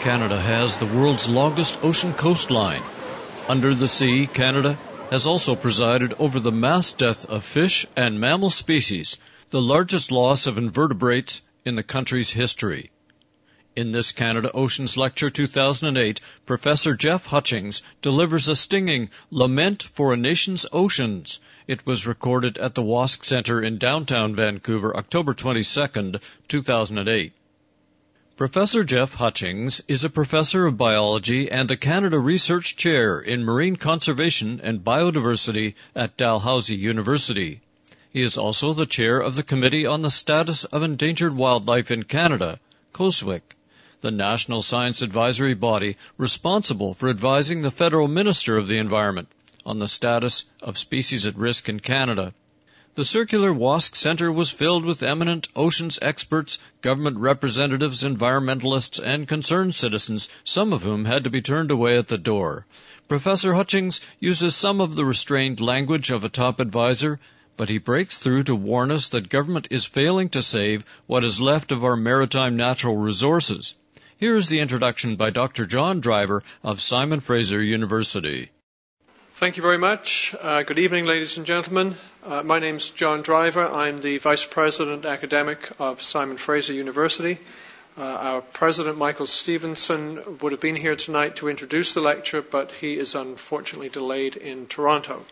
Canada has the world's longest ocean coastline. Under the sea, Canada has also presided over the mass death of fish and mammal species, the largest loss of invertebrates in the country's history. In this Canada Oceans Lecture 2008, Professor Jeff Hutchings delivers a stinging Lament for a Nation's Oceans. It was recorded at the Wask Centre in downtown Vancouver, October 22, 2008. Professor Jeff Hutchings is a professor of biology and the Canada Research Chair in Marine Conservation and Biodiversity at Dalhousie University. He is also the chair of the Committee on the Status of Endangered Wildlife in Canada, COSWIC, the national science advisory body responsible for advising the federal Minister of the Environment on the status of species at risk in Canada. The circular Wask Centre was filled with eminent oceans experts, government representatives, environmentalists, and concerned citizens, some of whom had to be turned away at the door. Professor Hutchings uses some of the restrained language of a top advisor, but he breaks through to warn us that government is failing to save what is left of our maritime natural resources. Here is the introduction by Dr. John Driver of Simon Fraser University. Thank you very much. Good evening, ladies and gentlemen. My name is John Driver. I'm the Vice President Academic of Simon Fraser University. Our President, Michael Stevenson, would have been here tonight to introduce the lecture, but he is unfortunately delayed in Toronto.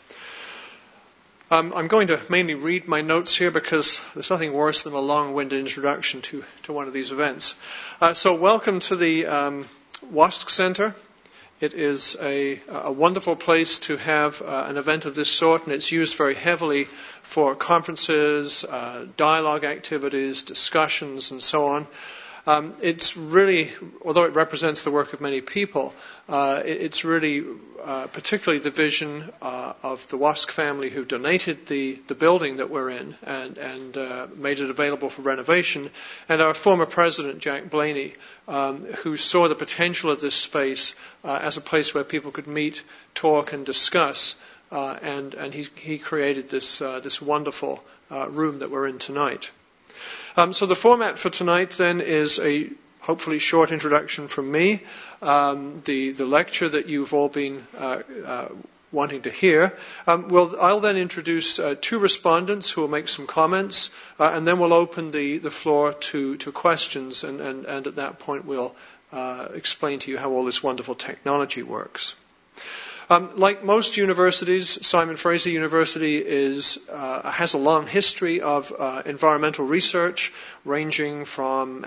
I'm going to mainly read my notes here because there's nothing worse than a long-winded introduction to one of these events. So welcome to the Wask Centre. It is a wonderful place to have an event of this sort, and it's used very heavily for conferences, dialogue activities, discussions, and so on. It's really, although it represents the work of many people, it's really particularly the vision of the Wask family who donated the building that we're in and made it available for renovation, and our former president, Jack Blaney, who saw the potential of this space as a place where people could meet, talk, and discuss, and he created this wonderful room that we're in tonight. So the format for tonight then is a hopefully short introduction from me, the lecture that you've all been wanting to hear. I'll then introduce two respondents who will make some comments, and then we'll open the floor to questions, and at that point we'll explain to you how all this wonderful technology works. Like most universities, Simon Fraser University has a long history of environmental research, ranging from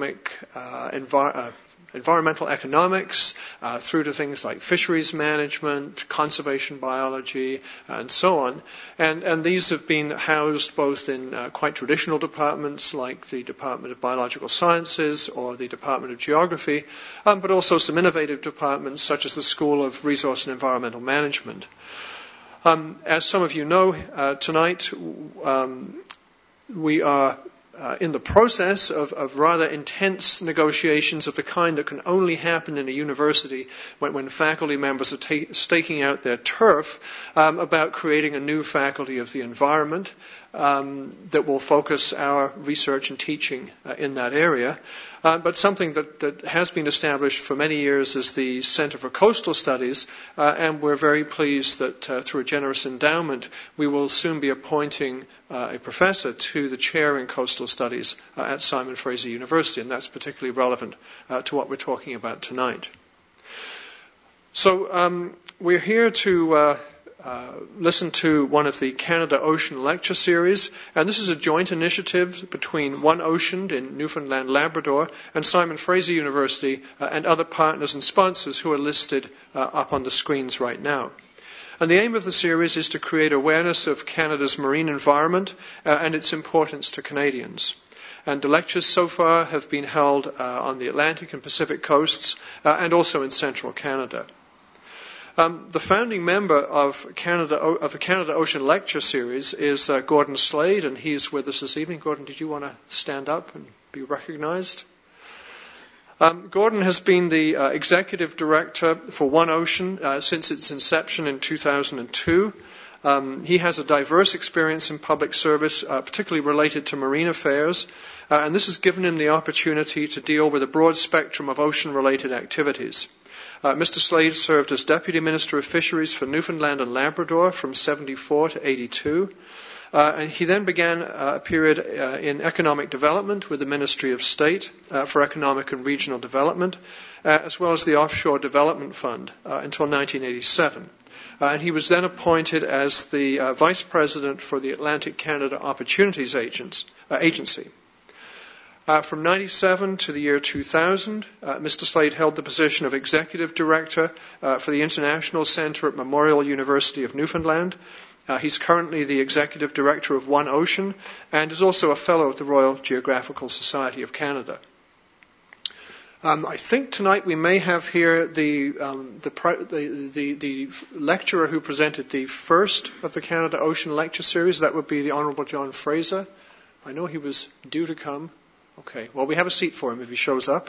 environmental economics through to things like fisheries management, conservation biology, and so on. And these have been housed both in quite traditional departments like the Department of Biological Sciences or the Department of Geography, but also some innovative departments such as the School of Resource and Environmental Management. As some of you know, tonight we are in the process of rather intense negotiations of the kind that can only happen in a university when faculty members are staking out their turf about creating a new faculty of the environment that will focus our research and teaching in that area. But something that has been established for many years is the Centre for Coastal Studies, and we're very pleased that through a generous endowment we will soon be appointing a professor to the chair in coastal studies at Simon Fraser University, and that's particularly relevant to what we're talking about tonight. So we're here to listen to one of the Canada Ocean Lecture Series, and this is a joint initiative between One Ocean in Newfoundland, Labrador, and Simon Fraser University and other partners and sponsors who are listed up on the screens right now. And the aim of the series is to create awareness of Canada's marine environment and its importance to Canadians. And the lectures so far have been held on the Atlantic and Pacific coasts and also in central Canada. The founding member of the Canada Ocean Lecture Series is Gordon Slade, and he's with us this evening. Gordon, did you want to stand up and be recognized? Gordon has been the executive director for One Ocean since its inception in 2002. He has a diverse experience in public service, particularly related to marine affairs, and this has given him the opportunity to deal with a broad spectrum of ocean-related activities. Mr. Slade served as Deputy Minister of Fisheries for Newfoundland and Labrador from 74 to 82. And he then began a period in economic development with the Ministry of State for Economic and Regional Development, as well as the Offshore Development Fund until 1987. And he was then appointed as the Vice President for the Atlantic Canada Opportunities Agency. From 1997 to the year 2000, Mr. Slade held the position of Executive Director for the International Centre at Memorial University of Newfoundland. He's currently the Executive Director of One Ocean and is also a Fellow of the Royal Geographical Society of Canada. I think tonight we may have here the lecturer who presented the first of the Canada Ocean Lecture Series. That would be the Honourable John Fraser. I know he was due to come. Okay, well, we have a seat for him if he shows up.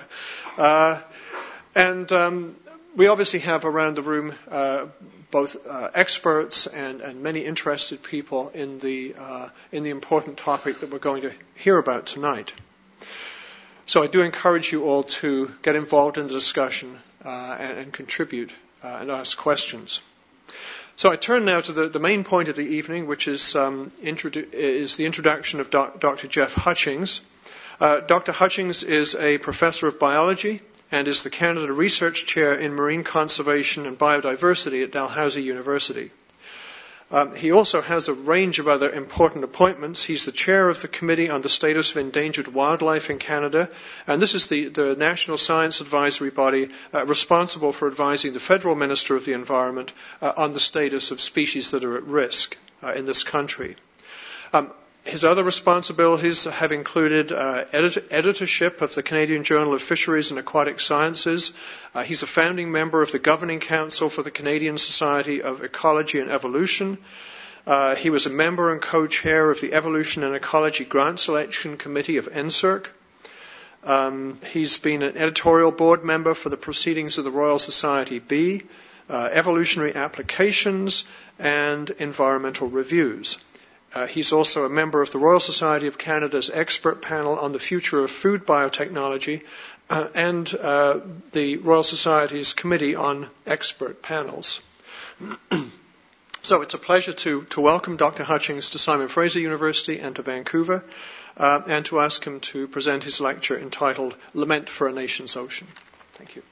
We obviously have around the room both experts and many interested people in the important topic that we're going to hear about tonight. So I do encourage you all to get involved in the discussion and contribute and ask questions. So I turn now to the main point of the evening, which is the introduction of Dr. Jeff Hutchings. Dr. Hutchings is a professor of biology and is the Canada Research Chair in Marine Conservation and Biodiversity at Dalhousie University. He also has a range of other important appointments. He's the chair of the Committee on the Status of Endangered Wildlife in Canada, and this is the National Science Advisory Body responsible for advising the Federal Minister of the Environment on the status of species that are at risk in this country. His other responsibilities have included editorship of the Canadian Journal of Fisheries and Aquatic Sciences. He's a founding member of the Governing Council for the Canadian Society of Ecology and Evolution. He was a member and co-chair of the Evolution and Ecology Grant Selection Committee of NSERC. He's been an editorial board member for the Proceedings of the Royal Society B, Evolutionary Applications, and Environmental Reviews. He's also a member of the Royal Society of Canada's expert panel on the future of food biotechnology and the Royal Society's Committee on Expert Panels. So it's a pleasure to welcome Dr. Hutchings to Simon Fraser University and to Vancouver and to ask him to present his lecture entitled Lament for a Nation's Ocean. Thank you.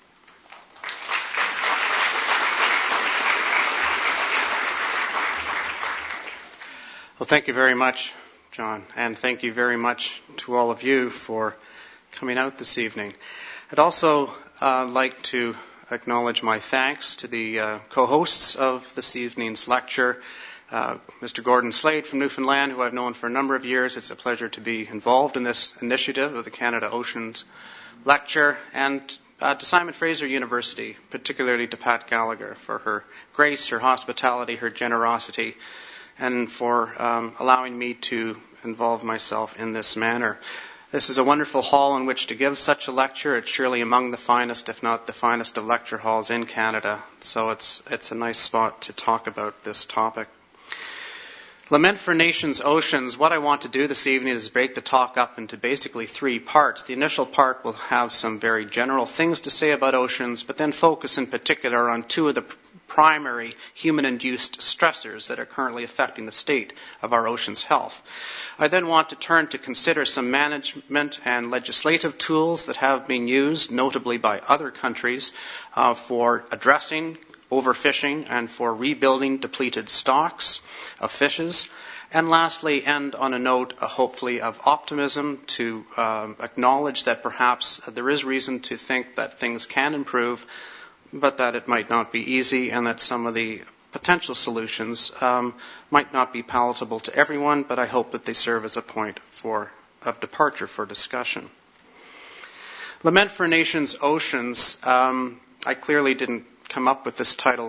Well, thank you very much, John, and thank you very much to all of you for coming out this evening. I'd also like to acknowledge my thanks to the co-hosts of this evening's lecture, Mr. Gordon Slade from Newfoundland, who I've known for a number of years. It's a pleasure to be involved in this initiative of the Canada Oceans Lecture, and to Simon Fraser University, particularly to Pat Gallagher, for her grace, her hospitality, her generosity, and for allowing me to involve myself in this manner. This is a wonderful hall in which to give such a lecture. It's surely among the finest, if not the finest, of lecture halls in Canada. So it's a nice spot to talk about this topic. Lament for Nations Oceans. What I want to do this evening is break the talk up into basically three parts. The initial part will have some very general things to say about oceans, but then focus in particular on two of the primary human-induced stressors that are currently affecting the state of our ocean's health. I then want to turn to consider some management and legislative tools that have been used, notably by other countries, for addressing overfishing and for rebuilding depleted stocks of fishes. And lastly, end on a note, hopefully, of optimism to acknowledge that perhaps there is reason to think that things can improve, but that it might not be easy and that some of the potential solutions might not be palatable to everyone, but I hope that they serve as a point of departure for discussion. Lament for Nations Oceans. I clearly didn't come up with this title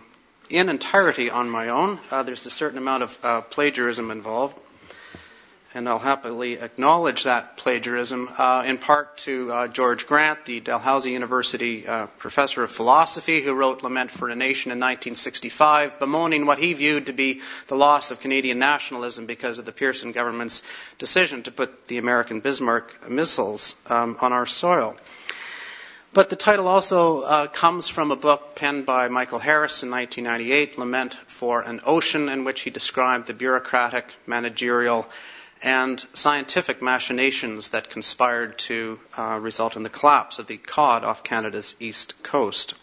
in entirety on my own. There's a certain amount of plagiarism involved. and I'll happily acknowledge that plagiarism, in part to George Grant, the Dalhousie University professor of philosophy, who wrote Lament for a Nation in 1965, bemoaning what he viewed to be the loss of Canadian nationalism because of the Pearson government's decision to put the American Bismarck missiles on our soil. But the title also comes from a book penned by Michael Harris in 1998, Lament for an Ocean, in which he described the bureaucratic, managerial, and scientific machinations that conspired to result in the collapse of the cod off Canada's east coast.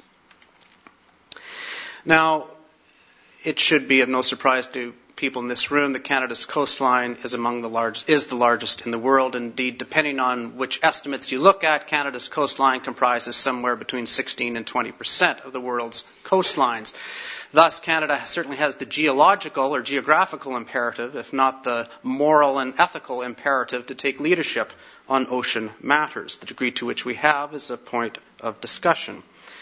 Now, it should be of no surprise to people in this room that Canada's coastline is the largest in the world. Indeed, depending on which estimates you look at, Canada's coastline comprises somewhere between 16 and 20% of the world's coastlines. Thus, Canada certainly has the geological or geographical imperative, if not the moral and ethical imperative, to take leadership on ocean matters. The degree to which we have is a point of discussion.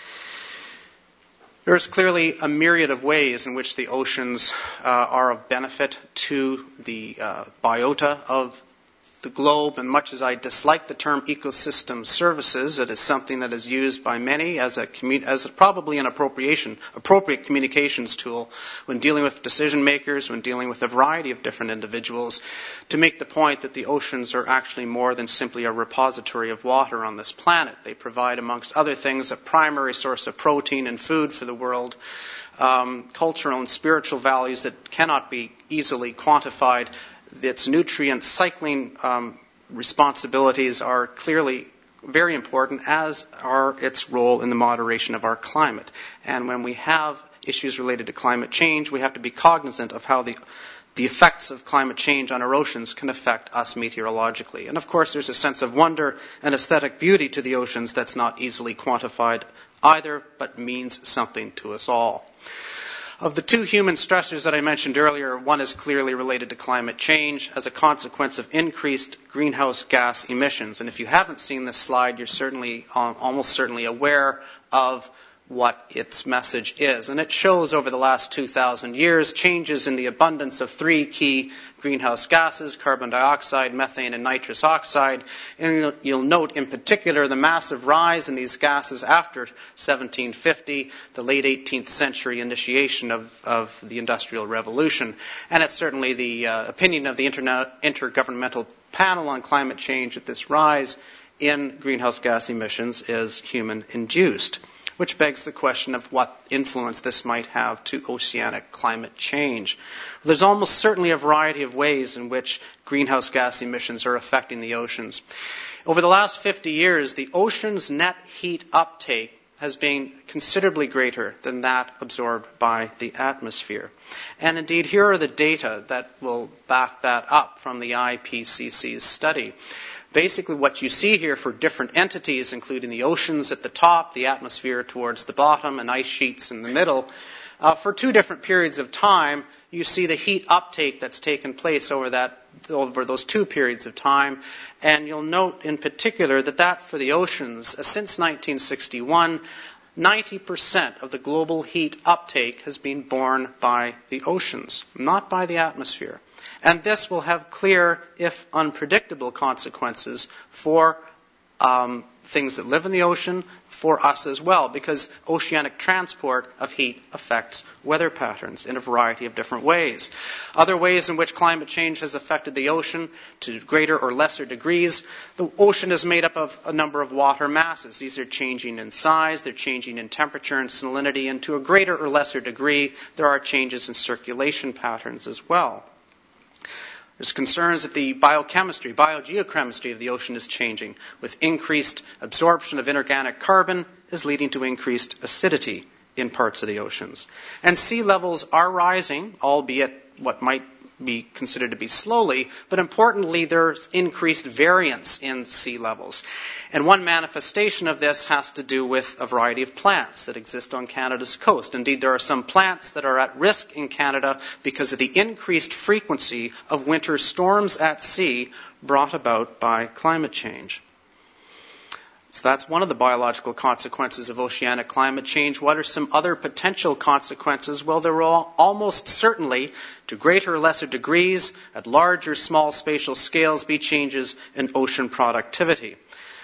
There's clearly a myriad of ways in which the oceans are of benefit to the biota of the globe, and much as I dislike the term ecosystem services, it is something that is used by many as probably an appropriate communications tool when dealing with decision makers, when dealing with a variety of different individuals, to make the point that the oceans are actually more than simply a repository of water on this planet. They provide, amongst other things, a primary source of protein and food for the world, cultural and spiritual values that cannot be easily quantified. Its nutrient cycling responsibilities are clearly very important, as are its role in the moderation of our climate. And when we have issues related to climate change, we have to be cognizant of how the effects of climate change on our oceans can affect us meteorologically. And of course, there's a sense of wonder and aesthetic beauty to the oceans that's not easily quantified either, but means something to us all. Of the two human stressors that I mentioned earlier, one is clearly related to climate change as a consequence of increased greenhouse gas emissions. And if you haven't seen this slide, you're almost certainly aware of what its message is. And it shows over the last 2,000 years changes in the abundance of three key greenhouse gases, carbon dioxide, methane, and nitrous oxide. And you'll note in particular the massive rise in these gases after 1750, the late 18th century initiation of the Industrial Revolution. And it's certainly the opinion of the Intergovernmental Panel on Climate Change that this rise in greenhouse gas emissions is human-induced, which begs the question of what influence this might have to oceanic climate change. There's almost certainly a variety of ways in which greenhouse gas emissions are affecting the oceans. Over the last 50 years, the ocean's net heat uptake has been considerably greater than that absorbed by the atmosphere. And indeed, here are the data that will back that up from the IPCC's study. Basically, what you see here for different entities, including the oceans at the top, the atmosphere towards the bottom, and ice sheets in the middle, for two different periods of time, you see the heat uptake that's taken place over those two periods of time. And you'll note in particular that for the oceans, since 1961, 90% of the global heat uptake has been borne by the oceans, not by the atmosphere. And this will have clear, if unpredictable, consequences for things that live in the ocean, for us as well, because oceanic transport of heat affects weather patterns in a variety of different ways. Other ways in which climate change has affected the ocean to greater or lesser degrees, the ocean is made up of a number of water masses. These are changing in size, they're changing in temperature and salinity, and to a greater or lesser degree, there are changes in circulation patterns as well. There's concerns that the biogeochemistry of the ocean is changing, with increased absorption of inorganic carbon is leading to increased acidity in parts of the oceans. And sea levels are rising, albeit what might be considered to be slowly, but importantly, there's increased variance in sea levels. And one manifestation of this has to do with a variety of plants that exist on Canada's coast. Indeed, there are some plants that are at risk in Canada because of the increased frequency of winter storms at sea brought about by climate change. So that's one of the biological consequences of oceanic climate change. What are some other potential consequences? Well, there will almost certainly, to greater or lesser degrees, at large or small spatial scales, be changes in ocean productivity.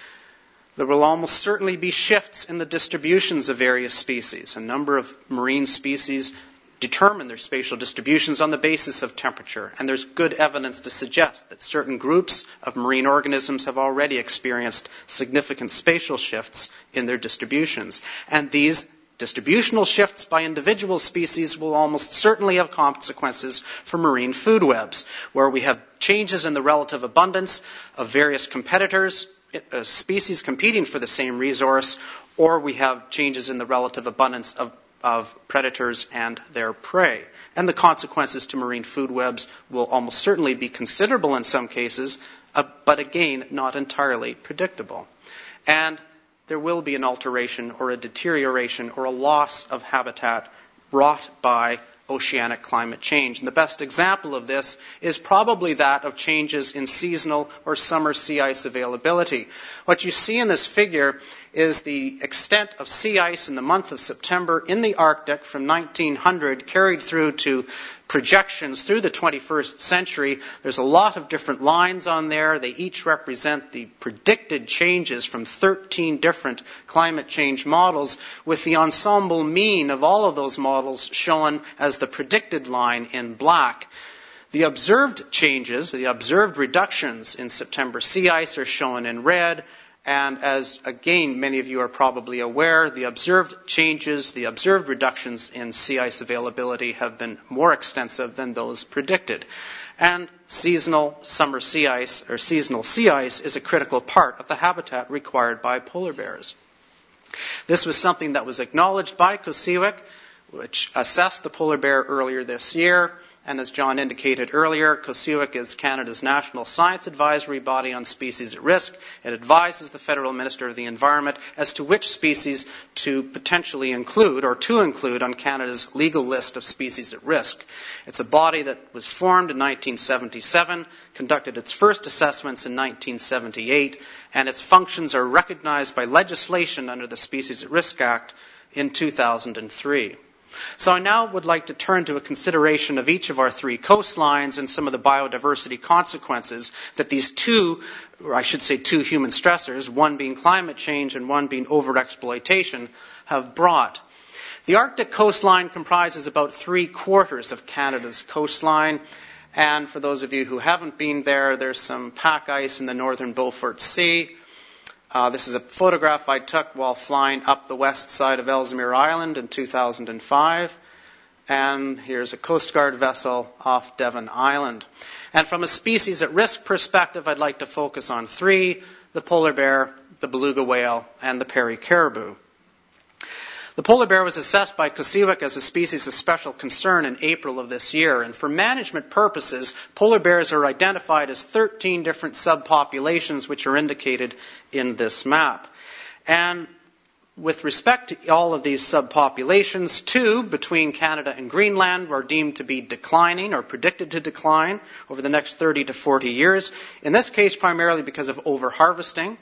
There will almost certainly be shifts in the distributions of various species. A number of marine species determine their spatial distributions on the basis of temperature. And there's good evidence to suggest that certain groups of marine organisms have already experienced significant spatial shifts in their distributions. And these distributional shifts by individual species will almost certainly have consequences for marine food webs, where we have changes in the relative abundance of various competitors, species competing for the same resource, or we have changes in the relative abundance of predators and their prey. And the consequences to marine food webs will almost certainly be considerable in some cases, but again, not entirely predictable. And there will be an alteration or a deterioration or a loss of habitat wrought by oceanic climate change. And the best example of this is probably that of changes in seasonal or summer sea ice availability. What you see in this figure is the extent of sea ice in the month of September in the Arctic from 1900 carried through to projections through the 21st century. There's a lot of different lines on there. They each represent the predicted changes from 13 different climate change models, with the ensemble mean of all of those models shown as the predicted line in black. The observed changes, the observed reductions in September sea ice are shown in red. And as, again, many of you are probably aware, the observed changes, the observed reductions in sea ice availability have been more extensive than those predicted. And seasonal summer sea ice, or seasonal sea ice, is a critical part of the habitat required by polar bears. This was something that was acknowledged by COSEWIC, which assessed the polar bear earlier this year. And as John indicated earlier, COSEWIC is Canada's national science advisory body on species at risk. It advises the Federal Minister of the Environment as to which species to potentially include or to include on Canada's legal list of species at risk. It's a body that was formed in 1977, conducted its first assessments in 1978, and its functions are recognized by legislation under the Species at Risk Act in 2003. So I now would like to turn to a consideration of each of our three coastlines and some of the biodiversity consequences that these two human stressors, one being climate change and one being overexploitation, have brought. The Arctic coastline comprises about 3/4 of Canada's coastline. And for those of you who haven't been there, there's some pack ice in the northern Beaufort Sea. This is a photograph I took while flying up the west side of Ellesmere Island in 2005. And here's a Coast Guard vessel off Devon Island. And from a species at risk perspective, I'd like to focus on three: the polar bear, the beluga whale, and the Peary caribou. The polar bear was assessed by COSEWIC as a species of special concern in April of this year. And for management purposes, polar bears are identified as 13 different subpopulations, which are indicated in this map. And with respect to all of these subpopulations, two between Canada and Greenland are deemed to be declining or predicted to decline over the next 30 to 40 years. In this case, primarily because of overharvesting.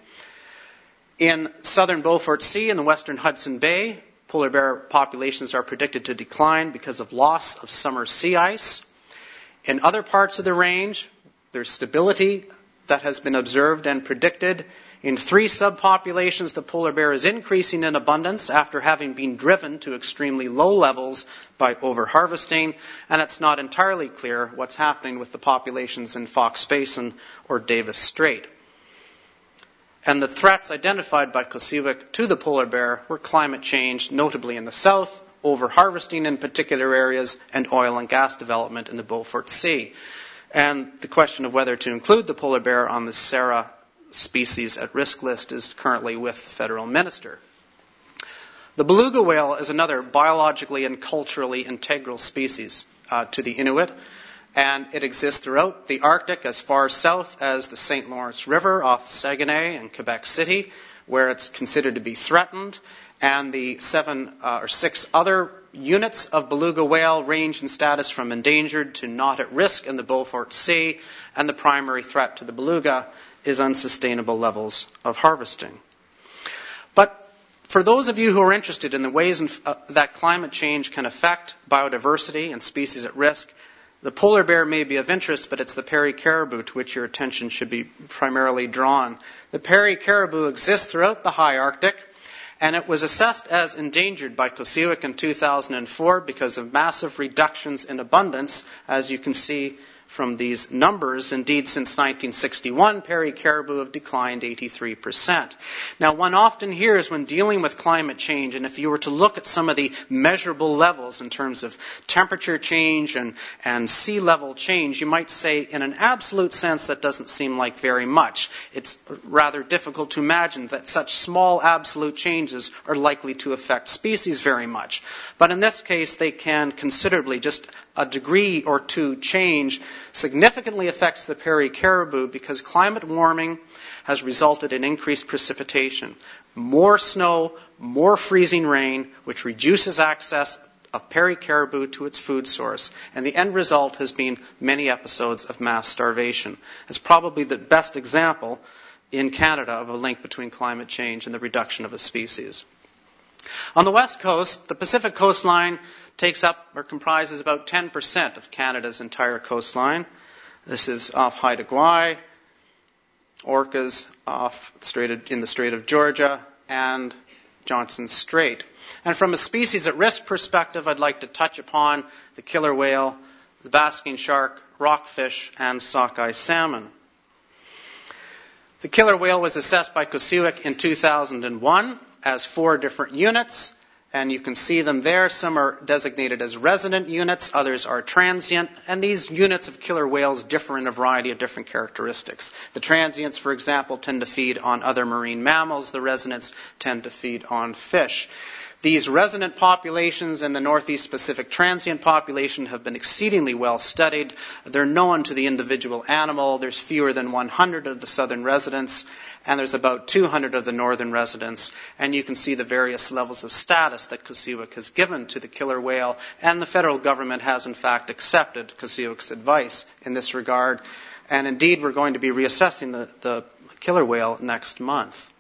In southern Beaufort Sea and the western Hudson Bay, polar bear populations are predicted to decline because of loss of summer sea ice. In other parts of the range, there's stability that has been observed and predicted. In three subpopulations, the polar bear is increasing in abundance after having been driven to extremely low levels by overharvesting, and it's not entirely clear what's happening with the populations in Fox Basin or Davis Strait. And the threats identified by COSEWIC to the polar bear were climate change, notably in the south, overharvesting in particular areas, and oil and gas development in the Beaufort Sea. And the question of whether to include the polar bear on the SARA species at risk list is currently with the federal minister. The beluga whale is another biologically and culturally integral species to the Inuit. And it exists throughout the Arctic as far south as the St. Lawrence River off Saguenay and Quebec City, where it's considered to be threatened. And the 7 or 6 other units of beluga whale range in status from endangered to not at risk in the Beaufort Sea. And the primary threat to the beluga is unsustainable levels of harvesting. But for those of you who are interested in the ways that climate change can affect biodiversity and species at risk, the polar bear may be of interest, but it's the Peary caribou to which your attention should be primarily drawn. The Peary caribou exists throughout the high Arctic, and it was assessed as endangered by COSEWIC in 2004 because of massive reductions in abundance, as you can see from these numbers. Indeed, since 1961, Peary caribou have declined 83%. Now, one often hears when dealing with climate change, and if you were to look at some of the measurable levels in terms of temperature change and sea level change, you might say, in an absolute sense, that doesn't seem like very much. It's rather difficult to imagine that such small absolute changes are likely to affect species very much. But in this case, they can considerably, just a degree or two change significantly affects the Peary caribou because climate warming has resulted in increased precipitation. More snow, more freezing rain, which reduces access of Peary caribou to its food source. And the end result has been many episodes of mass starvation. It's probably the best example in Canada of a link between climate change and the reduction of a species. On the west coast, the Pacific coastline takes up or comprises about 10% of Canada's entire coastline. This is off Haida Gwaii, Orcas in the Strait of Georgia, and Johnson Strait. And from a species at risk perspective, I'd like to touch upon the killer whale, the basking shark, rockfish, and sockeye salmon. The killer whale was assessed by COSEWIC in 2001 as 4 different units, and you can see them there. Some are designated as resident units, others are transient, and these units of killer whales differ in a variety of different characteristics. The transients, for example, tend to feed on other marine mammals. The residents tend to feed on fish. These resident populations and the Northeast Pacific transient population have been exceedingly well studied. They're known to the individual animal. There's fewer than 100 of the southern residents, and there's about 200 of the northern residents. And you can see the various levels of status that COSEWIC has given to the killer whale, and the federal government has in fact accepted COSEWIC's advice in this regard. And indeed, we're going to be reassessing the killer whale next month.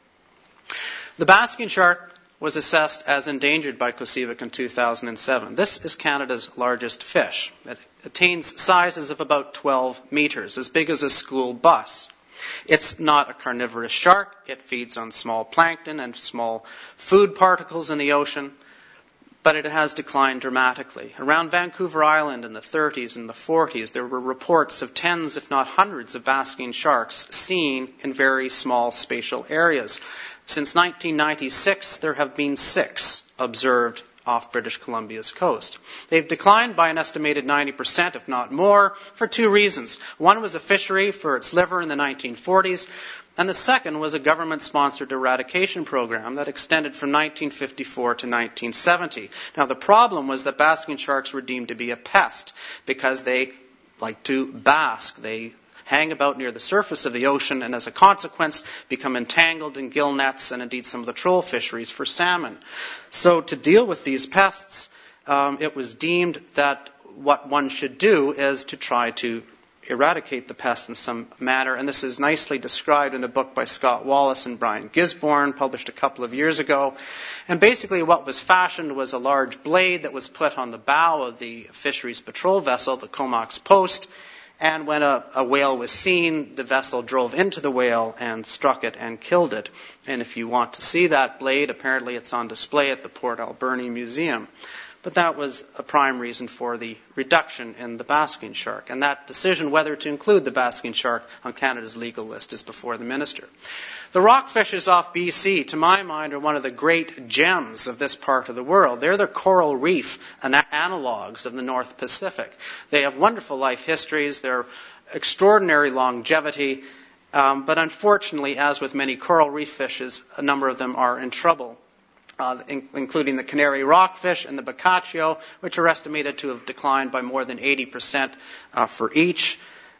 The basking shark was assessed as endangered by COSEWIC in 2007. This is Canada's largest fish. It attains sizes of about 12 meters, as big as a school bus. It's not a carnivorous shark. It feeds on small plankton and small food particles in the ocean, but it has declined dramatically. Around Vancouver Island in the 30s and the 40s, there were reports of tens, if not hundreds, of basking sharks seen in very small spatial areas. Since 1996, there have been 6 observed off British Columbia's coast. They've declined by an estimated 90%, if not more, for 2 reasons. One was a fishery for its liver in the 1940s, and the second was a government-sponsored eradication program that extended from 1954 to 1970. Now, the problem was that basking sharks were deemed to be a pest because they like to bask. They hang about near the surface of the ocean and as a consequence become entangled in gill nets and indeed some of the troll fisheries for salmon. So to deal with these pests, it was deemed that what one should do is to try to eradicate the pest in some manner, and this is nicely described in a book by Scott Wallace and Brian Gisborne, published a couple of years ago. And basically what was fashioned was a large blade that was put on the bow of the fisheries patrol vessel, the Comox Post, and when a whale was seen, the vessel drove into the whale and struck it and killed it. And if you want to see that blade, apparently it's on display at the Port Alberni Museum. But that was a prime reason for the reduction in the basking shark. And that decision whether to include the basking shark on Canada's legal list is before the minister. The rockfishes off BC, to my mind, are one of the great gems of this part of the world. They're the coral reef analogs of the North Pacific. They have wonderful life histories. They're extraordinary longevity. But unfortunately, as with many coral reef fishes, a number of them are in trouble. Including the canary rockfish and the bocaccio, which are estimated to have declined by more than 80% for each.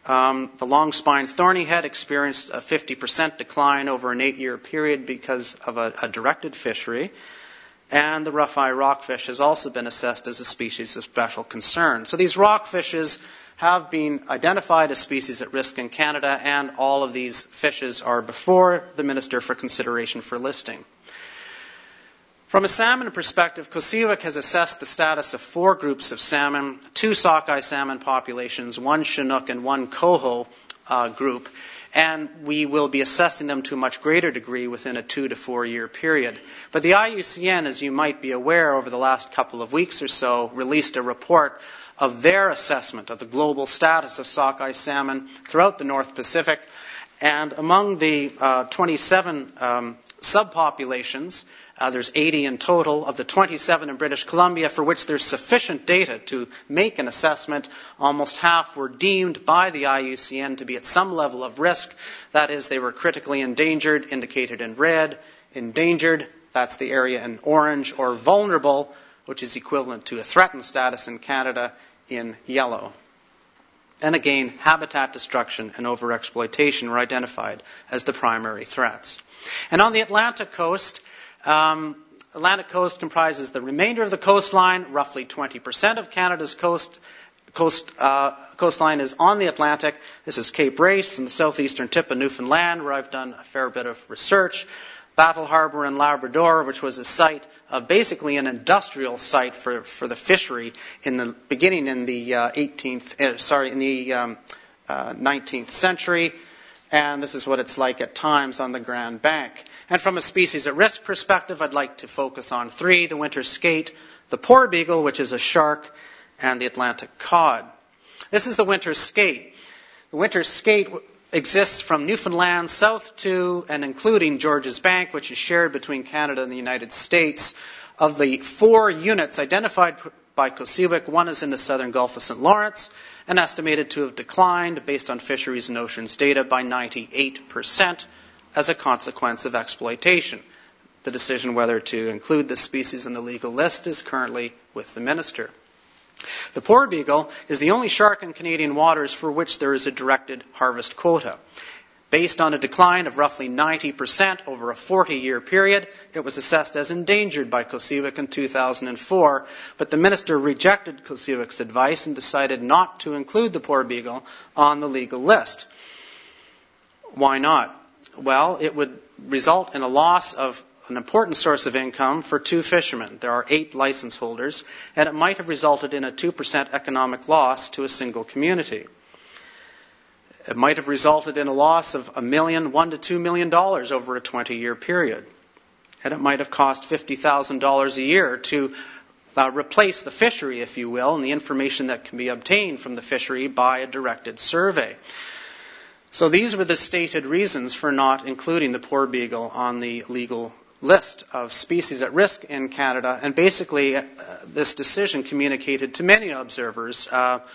The long-spined thorny head experienced a 50% decline over an 8-year period because of a directed fishery. And the rough-eye rockfish has also been assessed as a species of special concern. So these rockfishes have been identified as species at risk in Canada, and all of these fishes are before the Minister for consideration for listing. From a salmon perspective, COSEWIC has assessed the status of 4 groups of salmon, 2 sockeye salmon populations, 1 Chinook and 1 coho group, and we will be assessing them to a much greater degree within a 2 to 4 year period. But the IUCN, as you might be aware, over the last couple of weeks or so, released a report of their assessment of the global status of sockeye salmon throughout the North Pacific. And among the 27 subpopulations, there's 80 in total. Of the 27 in British Columbia for which there's sufficient data to make an assessment, almost half were deemed by the IUCN to be at some level of risk. That is, they were critically endangered, indicated in red, endangered, that's the area in orange, or vulnerable, which is equivalent to a threatened status in Canada, in yellow. And again, habitat destruction and overexploitation were identified as the primary threats. And on the Atlantic coast comprises the remainder of the coastline. Roughly 20% of Canada's coastline is on the Atlantic. This is Cape Race and the southeastern tip of Newfoundland, where I've done a fair bit of research. Battle Harbour in Labrador, which was a site of basically an industrial site for the fishery in the beginning in the 19th century. And this is what it's like at times on the Grand Bank. And from a species at risk perspective, I'd like to focus on 3, the winter skate, the porbeagle, which is a shark, and the Atlantic cod. This is the winter skate. The winter skate exists from Newfoundland south to and including Georges Bank, which is shared between Canada and the United States. Of the 4 units identified by COSEWIC, 1 is in the southern Gulf of St. Lawrence, and estimated to have declined, based on Fisheries and Oceans data, by 98% as a consequence of exploitation. The decision whether to include this species in the legal list is currently with the Minister. The porbeagle is the only shark in Canadian waters for which there is a directed harvest quota. Based on a decline of roughly 90% over a 40-year period, it was assessed as endangered by COSEWIC in 2004, but the Minister rejected COSEWIC's advice and decided not to include the porbeagle on the legal list. Why not? Well, it would result in a loss of an important source of income for 2 fishermen. There are 8 license holders, and it might have resulted in a 2% economic loss to a single community. It might have resulted in a loss of $1 to $2 million over a 20-year period. And it might have cost $50,000 a year to replace the fishery, if you will, and the information that can be obtained from the fishery by a directed survey. So these were the stated reasons for not including the porbeagle on the legal list of species at risk in Canada. And basically, this decision communicated to many observers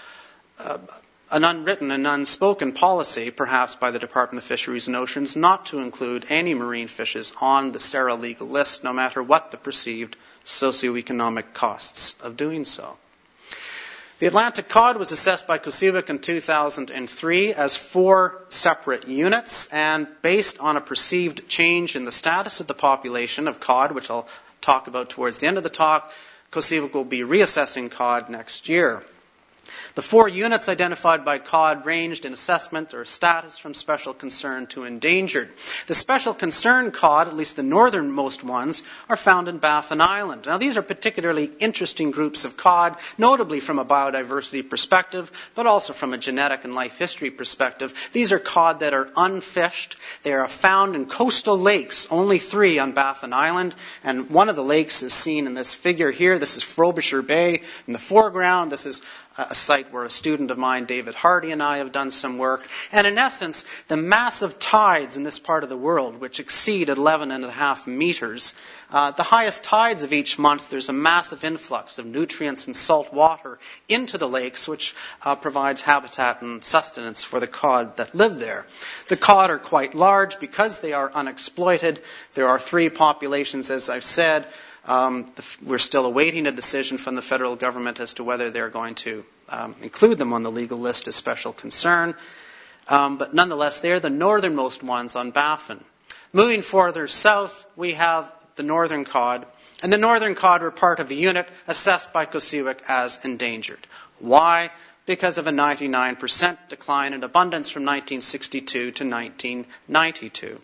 an unwritten and unspoken policy, perhaps by the Department of Fisheries and Oceans, not to include any marine fishes on the SARA legal list, no matter what the perceived socioeconomic costs of doing so. The Atlantic cod was assessed by COSEWIC in 2003 as 4 separate units, and based on a perceived change in the status of the population of cod, which I'll talk about towards the end of the talk, COSEWIC will be reassessing cod next year. The 4 units identified by cod ranged in assessment or status from special concern to endangered. The special concern cod, at least the northernmost ones, are found in Baffin Island. Now, these are particularly interesting groups of cod, notably from a biodiversity perspective, but also from a genetic and life history perspective. These are cod that are unfished. They are found in coastal lakes, only 3 on Baffin Island, and one of the lakes is seen in this figure here. This is Frobisher Bay in the foreground. This is a site where a student of mine, David Hardy, and I have done some work. And in essence, the massive tides in this part of the world, which exceed 11.5 meters, the highest tides of each month, there's a massive influx of nutrients and salt water into the lakes, which provides habitat and sustenance for the cod that live there. The cod are quite large because they are unexploited. There are 3 populations, as I've said. We're still awaiting a decision from the federal government as to whether they're going to include them on the legal list as special concern. But nonetheless, they're the northernmost ones on Baffin. Moving further south, we have the northern cod, And the northern cod were part of a unit assessed by COSEWIC as endangered. Why? Because of a 99% decline in abundance from 1962 to 1992.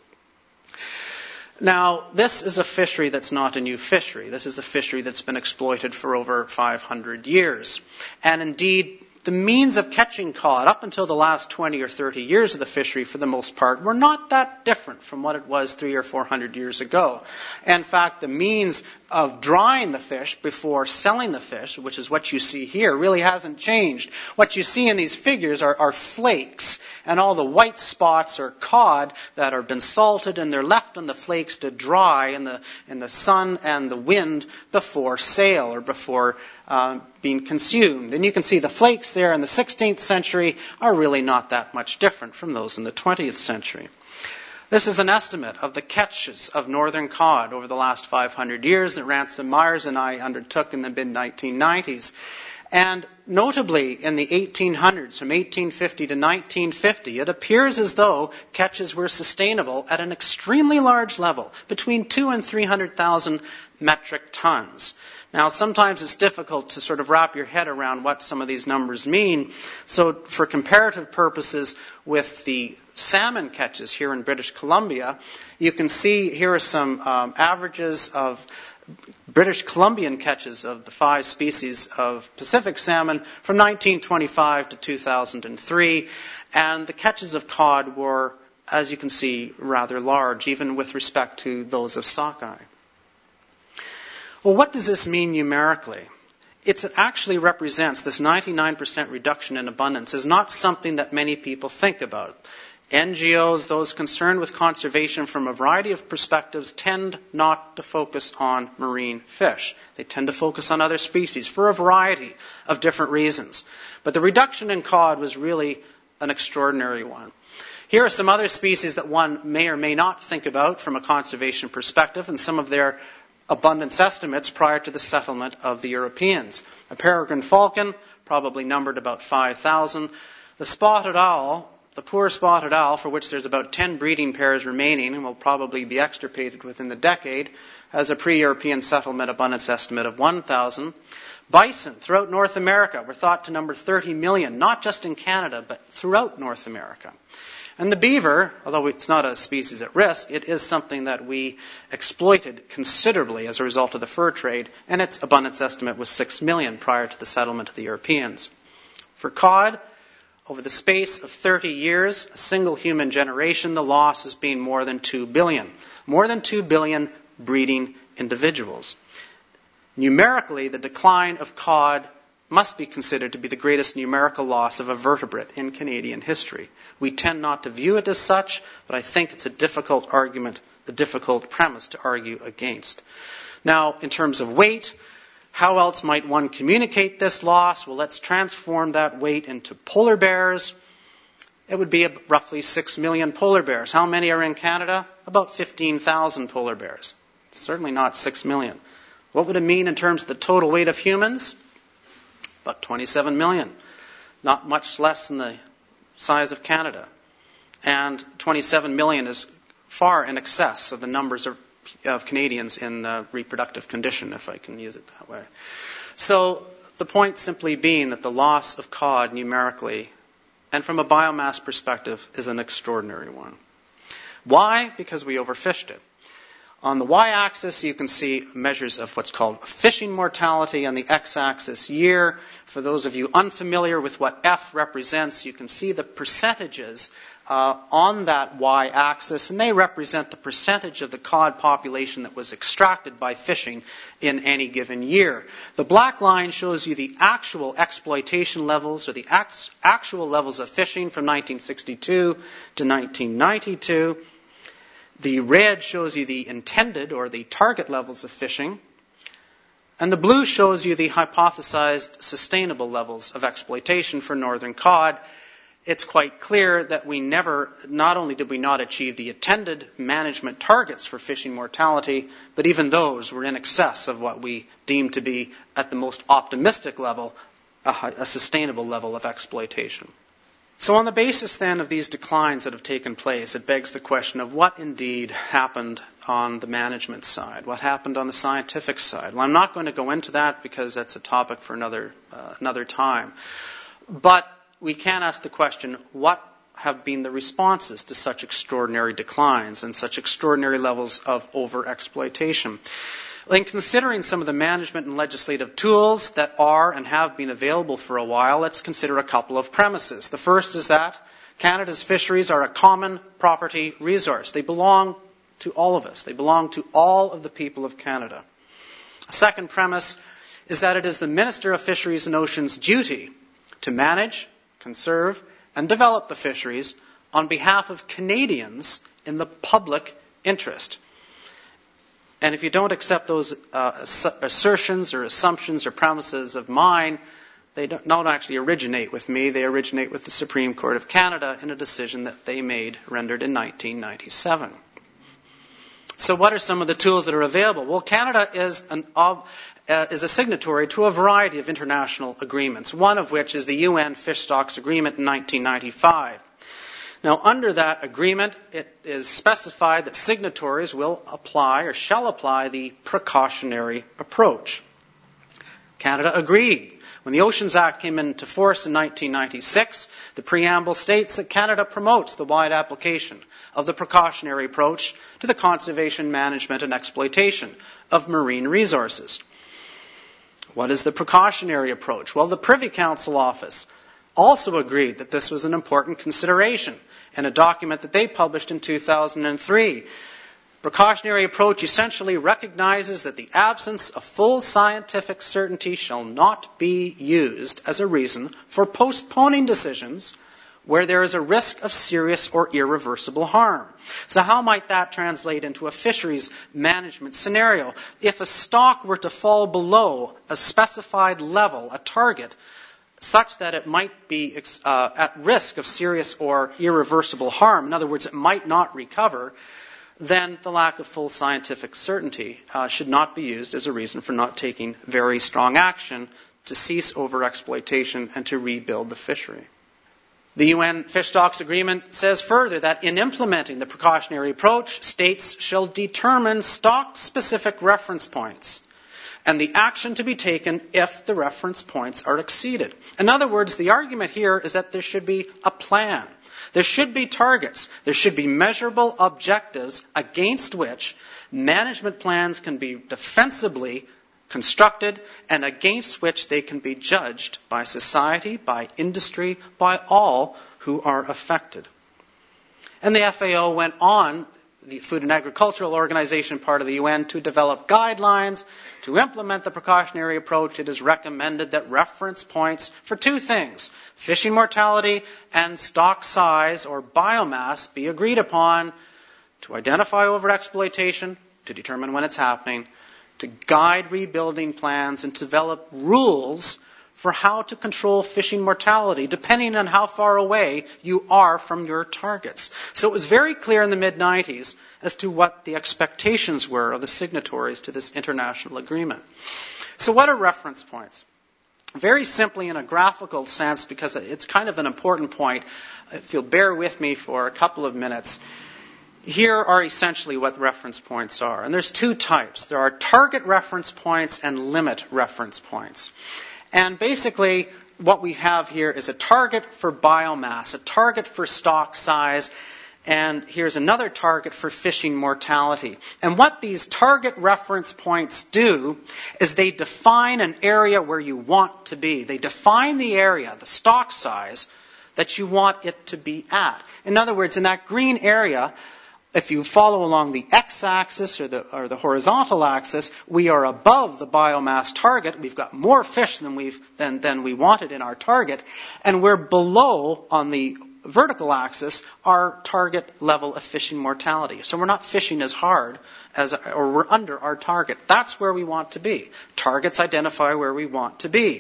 Now, this is a fishery that's not a new fishery. This is a fishery that's been exploited for over 500 years. And indeed, the means of catching cod up until the last 20 or 30 years of the fishery, for the most part, were not that different from what it was 300 or 400 years ago. In fact, the means of drying the fish before selling the fish, which is what you see here, really hasn't changed. What you see in these figures are flakes, and all the white spots are cod that have been salted, and they're left on the flakes to dry in the sun and the wind before sale or before being consumed. And you can see the flakes there in the 16th century are really not that much different from those in the 20th century. This is an estimate of the catches of northern cod over the last 500 years that Ransom Myers and I undertook in the mid-1990s. And notably, in the 1800s, from 1850 to 1950, it appears as though catches were sustainable at an extremely large level, between 200,000 and 300,000 metric tons. Now, sometimes it's difficult to sort of wrap your head around what some of these numbers mean. So for comparative purposes with the salmon catches here in British Columbia, you can see here are some averages of British Columbian catches of the 5 species of Pacific salmon from 1925 to 2003. And the catches of cod were, as you can see, rather large, even with respect to those of sockeye. Well, what does this mean numerically? It actually represents this 99% reduction in abundance is not something that many people think about. NGOs, those concerned with conservation from a variety of perspectives, tend not to focus on marine fish. They tend to focus on other species for a variety of different reasons. But the reduction in cod was really an extraordinary one. Here are some other species that one may or may not think about from a conservation perspective, and some of their abundance estimates prior to the settlement of the Europeans. A peregrine falcon, probably numbered about 5,000. The spotted owl, the poor spotted owl, for which there's about 10 breeding pairs remaining and will probably be extirpated within the decade, has a pre-European settlement abundance estimate of 1,000. Bison throughout North America were thought to number 30 million, not just in Canada, but throughout North America. And the beaver, although it's not a species at risk, it is something that we exploited considerably as a result of the fur trade, and its abundance estimate was 6 million prior to the settlement of the Europeans. For cod, over the space of 30 years, a single human generation, the loss has been more than 2 billion. More than 2 billion breeding individuals. Numerically, the decline of cod must be considered to be the greatest numerical loss of a vertebrate in Canadian history. We tend not to view it as such, but I think it's a difficult argument, a difficult premise to argue against. Now, in terms of weight, how else might one communicate this loss? Well, let's transform that weight into polar bears. It would be roughly 6 million polar bears. How many are in Canada? About 15,000 polar bears. Certainly not 6 million. What would it mean in terms of the total weight of humans? About 27 million. Not much less than the size of Canada. And 27 million is far in excess of the numbers of Canadians in reproductive condition, if I can use it that way. So the point simply being that the loss of cod numerically and from a biomass perspective is an extraordinary one. Why? Because we overfished it. On the y-axis, you can see measures of what's called fishing mortality. On the x-axis, year. For those of you unfamiliar with what F represents, you can see the percentages on that y-axis, and they represent the percentage of the cod population that was extracted by fishing in any given year. The black line shows you the actual exploitation levels, or the actual levels of fishing from 1962 to 1992. The red shows you the intended or the target levels of fishing. And the blue shows you the hypothesized sustainable levels of exploitation for northern cod. It's quite clear that not only did we not achieve the intended management targets for fishing mortality, but even those were in excess of what we deemed to be, at the most optimistic level, a sustainable level of exploitation. So on the basis then of these declines that have taken place, it begs the question of what indeed happened on the management side, what happened on the scientific side. Well, I'm not going to go into that because that's a topic for another time. But we can ask the question, what have been the responses to such extraordinary declines and such extraordinary levels of overexploitation? In considering some of the management and legislative tools that are and have been available for a while, let's consider a couple of premises. The first is that Canada's fisheries are a common property resource. They belong to all of us. They belong to all of the people of Canada. A second premise is that it is the Minister of Fisheries and Oceans' duty to manage, conserve, and develop the fisheries on behalf of Canadians in the public interest. And if you don't accept those assertions or assumptions or premises of mine, they don't actually originate with me. They originate with the Supreme Court of Canada in a decision that they made, rendered in 1997. So what are some of the tools that are available? Well, Canada is a signatory to a variety of international agreements, one of which is the UN Fish Stocks Agreement in 1995. Now, under that agreement, it is specified that signatories will apply or shall apply the precautionary approach. Canada agreed. When the Oceans Act came into force in 1996, the preamble states that Canada promotes the wide application of the precautionary approach to the conservation, management, and exploitation of marine resources. What is the precautionary approach? Well, the Privy Council Office also agreed that this was an important consideration in a document that they published in 2003. Precautionary approach essentially recognizes that the absence of full scientific certainty shall not be used as a reason for postponing decisions where there is a risk of serious or irreversible harm. So how might that translate into a fisheries management scenario? If a stock were to fall below a specified level, a target, such that it might be at risk of serious or irreversible harm, in other words, it might not recover, then the lack of full scientific certainty should not be used as a reason for not taking very strong action to cease overexploitation and to rebuild the fishery. The UN Fish Stocks Agreement says further that in implementing the precautionary approach, states shall determine stock-specific reference points and the action to be taken if the reference points are exceeded. In other words, the argument here is that there should be a plan. There should be targets. There should be measurable objectives against which management plans can be defensibly constructed and against which they can be judged by society, by industry, by all who are affected. And the FAO went on, the Food and Agricultural Organization, part of the UN, to develop guidelines to implement the precautionary approach. It is recommended that reference points for two things, fishing mortality and stock size or biomass, be agreed upon to identify overexploitation, to determine when it's happening, to guide rebuilding plans and develop rules for how to control fishing mortality, depending on how far away you are from your targets. So it was very clear in the mid-90s as to what the expectations were of the signatories to this international agreement. So what are reference points? Very simply, in a graphical sense, because it's kind of an important point, if you'll bear with me for a couple of minutes, here are essentially what reference points are. And there's two types. There are target reference points and limit reference points. And basically, what we have here is a target for biomass, a target for stock size, and here's another target for fishing mortality. And what these target reference points do is they define an area where you want to be. They define the area, the stock size, that you want it to be at. In other words, in that green area, if you follow along the x-axis or the horizontal axis, we are above the biomass target. We've got more fish than we wanted in our target, and we're below on the vertical axis our target level of fishing mortality. So we're not fishing as hard or we're under our target. That's where we want to be. Targets identify where we want to be.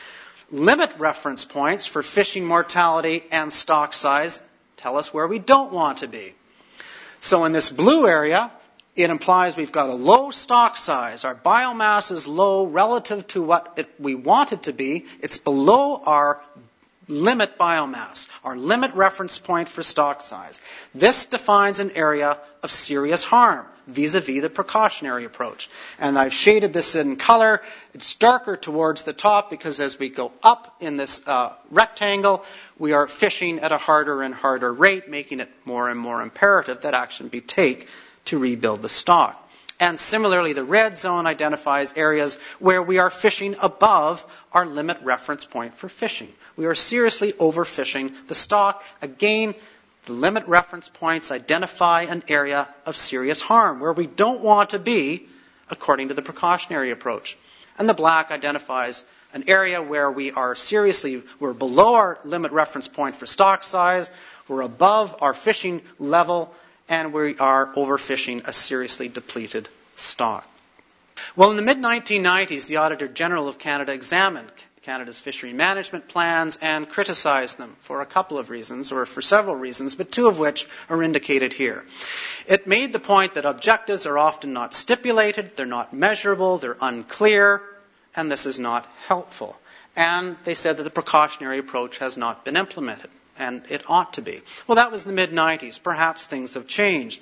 Limit reference points for fishing mortality and stock size tell us where we don't want to be. So in this blue area, it implies we've got a low stock size. Our biomass is low relative to what we want it to be. It's below our limit biomass, our limit reference point for stock size. This defines an area of serious harm vis-a-vis the precautionary approach. And I've shaded this in color. It's darker towards the top because as we go up in this rectangle, we are fishing at a harder and harder rate, making it more and more imperative that action be taken to rebuild the stock. And similarly, the red zone identifies areas where we are fishing above our limit reference point for fishing. We are seriously overfishing the stock. Again, the limit reference points identify an area of serious harm where we don't want to be according to the precautionary approach. And the black identifies an area where we're below our limit reference point for stock size, we're above our fishing level, and we are overfishing a seriously depleted stock. Well, in the mid-1990s, the Auditor General of Canada examined Canada's fishery management plans and criticized them for a couple of reasons, or for several reasons, but two of which are indicated here. It made the point that objectives are often not stipulated, they're not measurable, they're unclear, and this is not helpful. And they said that the precautionary approach has not been implemented. And it ought to be. Well, that was the mid-90s. Perhaps things have changed.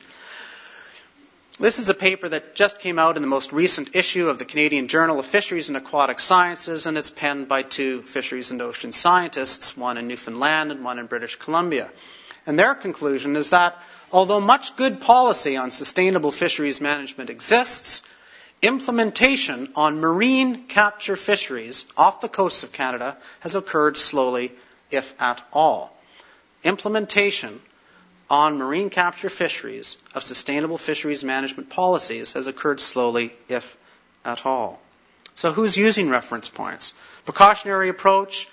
This is a paper that just came out in the most recent issue of the Canadian Journal of Fisheries and Aquatic Sciences, and it's penned by two fisheries and ocean scientists, one in Newfoundland and one in British Columbia. And their conclusion is that although much good policy on sustainable fisheries management exists, implementation on marine capture fisheries off the coasts of Canada has occurred slowly, if at all. Implementation on marine capture fisheries of sustainable fisheries management policies has occurred slowly, if at all. So who's using reference points? Precautionary approach,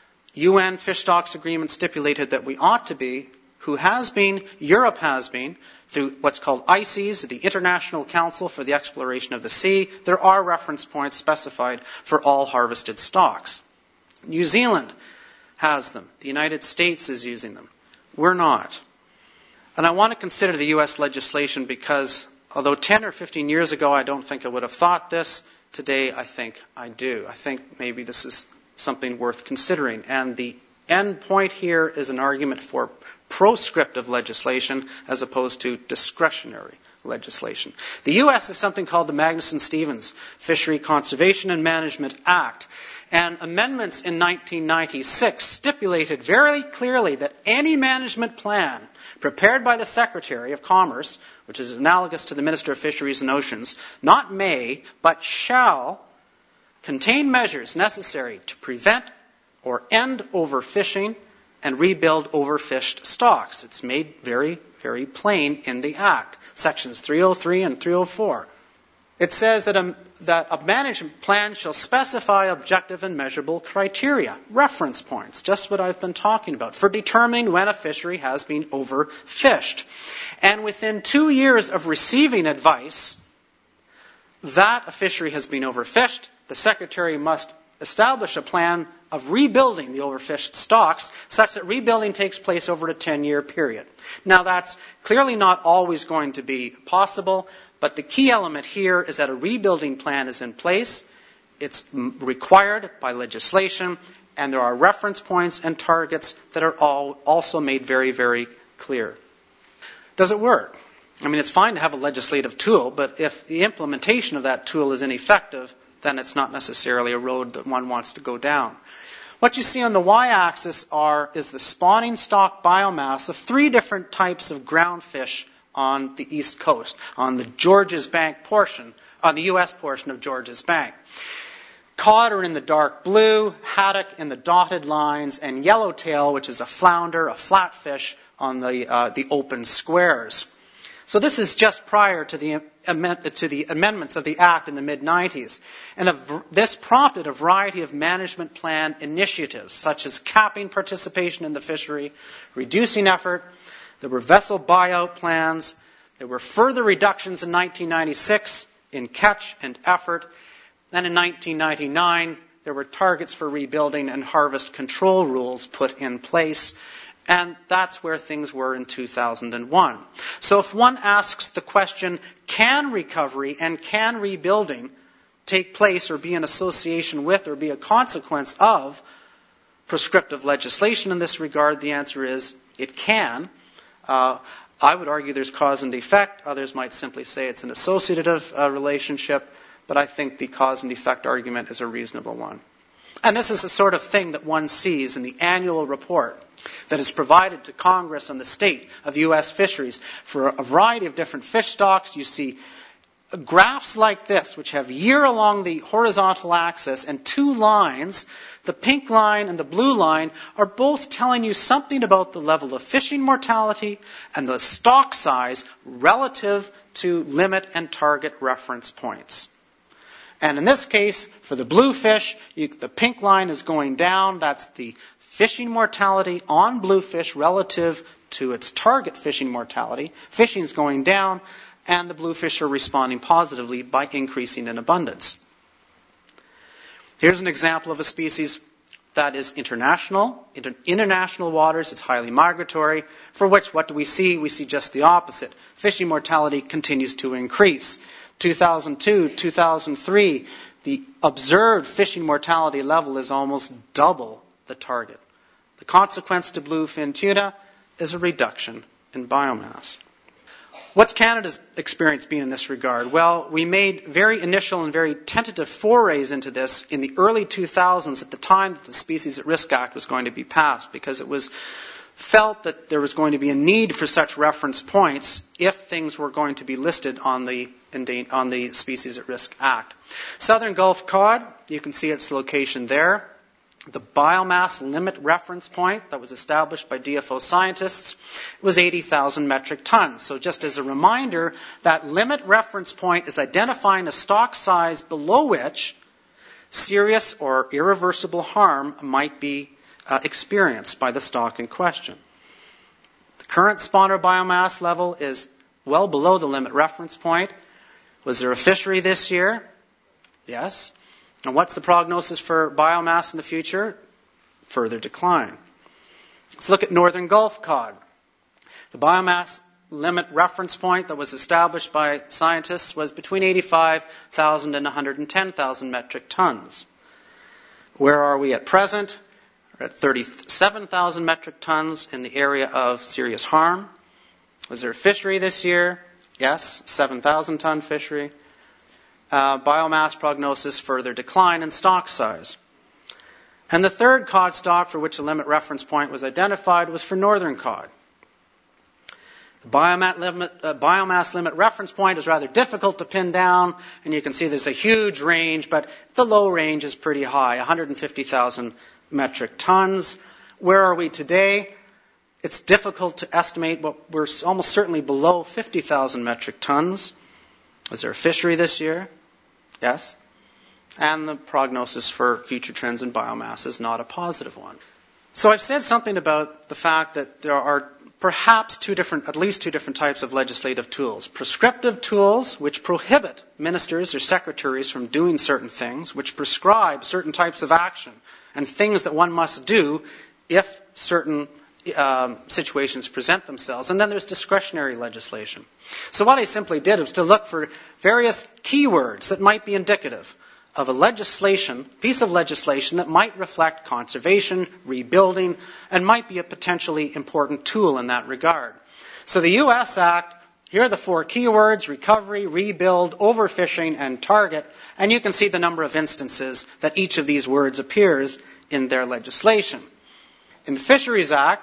UN Fish Stocks Agreement stipulated that we ought to be. Who has been? Europe has been. Through what's called ICES, the International Council for the Exploration of the Sea, there are reference points specified for all harvested stocks. New Zealand has them. The United States is using them. We're not. And I want to consider the U.S. legislation because although 10 or 15 years ago I don't think I would have thought this, today I think I do. I think maybe this is something worth considering. And the end point here is an argument for proscriptive legislation as opposed to discretionary legislation. The U.S. has something called the Magnuson-Stevens Fishery Conservation and Management Act. And amendments in 1996 stipulated very clearly that any management plan prepared by the Secretary of Commerce, which is analogous to the Minister of Fisheries and Oceans, not may, but shall, contain measures necessary to prevent or end overfishing and rebuild overfished stocks. It's made very, very plain in the Act, sections 303 and 304. It says that a management plan shall specify objective and measurable criteria, reference points, just what I've been talking about, for determining when a fishery has been overfished. And within 2 years of receiving advice that a fishery has been overfished, the Secretary must establish a plan of rebuilding the overfished stocks such that rebuilding takes place over a 10-year period. Now, that's clearly not always going to be possible, but the key element here is that a rebuilding plan is in place. It's required by legislation, and there are reference points and targets that are also made very, very clear. Does it work? I mean, it's fine to have a legislative tool, but if the implementation of that tool is ineffective, then it's not necessarily a road that one wants to go down. What you see on the y-axis is the spawning stock biomass of 3 different types of ground fish on the East Coast, on the Georges Bank portion, on the U.S. portion of Georges Bank. Cod are in the dark blue, haddock in the dotted lines, and yellowtail, which is a flounder, a flatfish, on the open squares. So this is just prior to the amendments of the Act in the mid-90s. And this prompted a variety of management plan initiatives, such as capping participation in the fishery, reducing effort. There were vessel buyout plans. There were further reductions in 1996 in catch and effort. Then in 1999, there were targets for rebuilding and harvest control rules put in place. And that's where things were in 2001. So if one asks the question, can recovery and can rebuilding take place or be an association with or be a consequence of prescriptive legislation in this regard? The answer is it can. I would argue there's cause and effect. Others might simply say it's an associative relationship, but I think the cause and effect argument is a reasonable one. And this is the sort of thing that one sees in the annual report that is provided to Congress on the state of U.S. fisheries. For a variety of different fish stocks, you see graphs like this, which have year along the horizontal axis and two lines. The pink line and the blue line are both telling you something about the level of fishing mortality and the stock size relative to limit and target reference points. And in this case, for the bluefish, the pink line is going down. That's the fishing mortality on bluefish relative to its target fishing mortality. Fishing is going down, and the bluefish are responding positively by increasing in abundance. Here's an example of a species that is international. In international waters, it's highly migratory, for which what do we see? We see just the opposite. Fishing mortality continues to increase. 2002, 2003, the observed fishing mortality level is almost double the target. The consequence to bluefin tuna is a reduction in biomass. What's Canada's experience been in this regard? Well, we made very initial and very tentative forays into this in the early 2000s at the time that the Species at Risk Act was going to be passed, because it was felt that there was going to be a need for such reference points if things were going to be listed on the Species at Risk Act. Southern Gulf cod, you can see its location there. The biomass limit reference point that was established by DFO scientists was 80,000 metric tons. So just as a reminder, that limit reference point is identifying a stock size below which serious or irreversible harm might be experienced by the stock in question. The current spawner biomass level is well below the limit reference point. Was there a fishery this year? Yes. And what's the prognosis for biomass in the future? Further decline. Let's look at Northern Gulf cod. The biomass limit reference point that was established by scientists was between 85,000 and 110,000 metric tons. Where are we at present? We're at 37,000 metric tons in the area of serious harm. Was there a fishery this year? Yes, 7,000 ton fishery. Biomass prognosis, further decline in stock size. And the third cod stock for which a limit reference point was identified was for northern cod. The biomass limit reference point is rather difficult to pin down, and you can see there's a huge range, but the low range is pretty high, 150,000 metric tons. Where are we today? It's difficult to estimate, but we're almost certainly below 50,000 metric tons. Was there a fishery this year? Yes. And the prognosis for future trends in biomass is not a positive one. So I've said something about the fact that there are perhaps at least two different types of legislative tools. Prescriptive tools, which prohibit ministers or secretaries from doing certain things, which prescribe certain types of action and things that one must do if certain situations present themselves. And then there's discretionary legislation. So what I simply did was to look for various keywords that might be indicative of a piece of legislation that might reflect conservation, rebuilding, and might be a potentially important tool in that regard. So the U.S. Act, here are the four keywords: recovery, rebuild, overfishing, and target. And you can see the number of instances that each of these words appears in their legislation. In the Fisheries Act,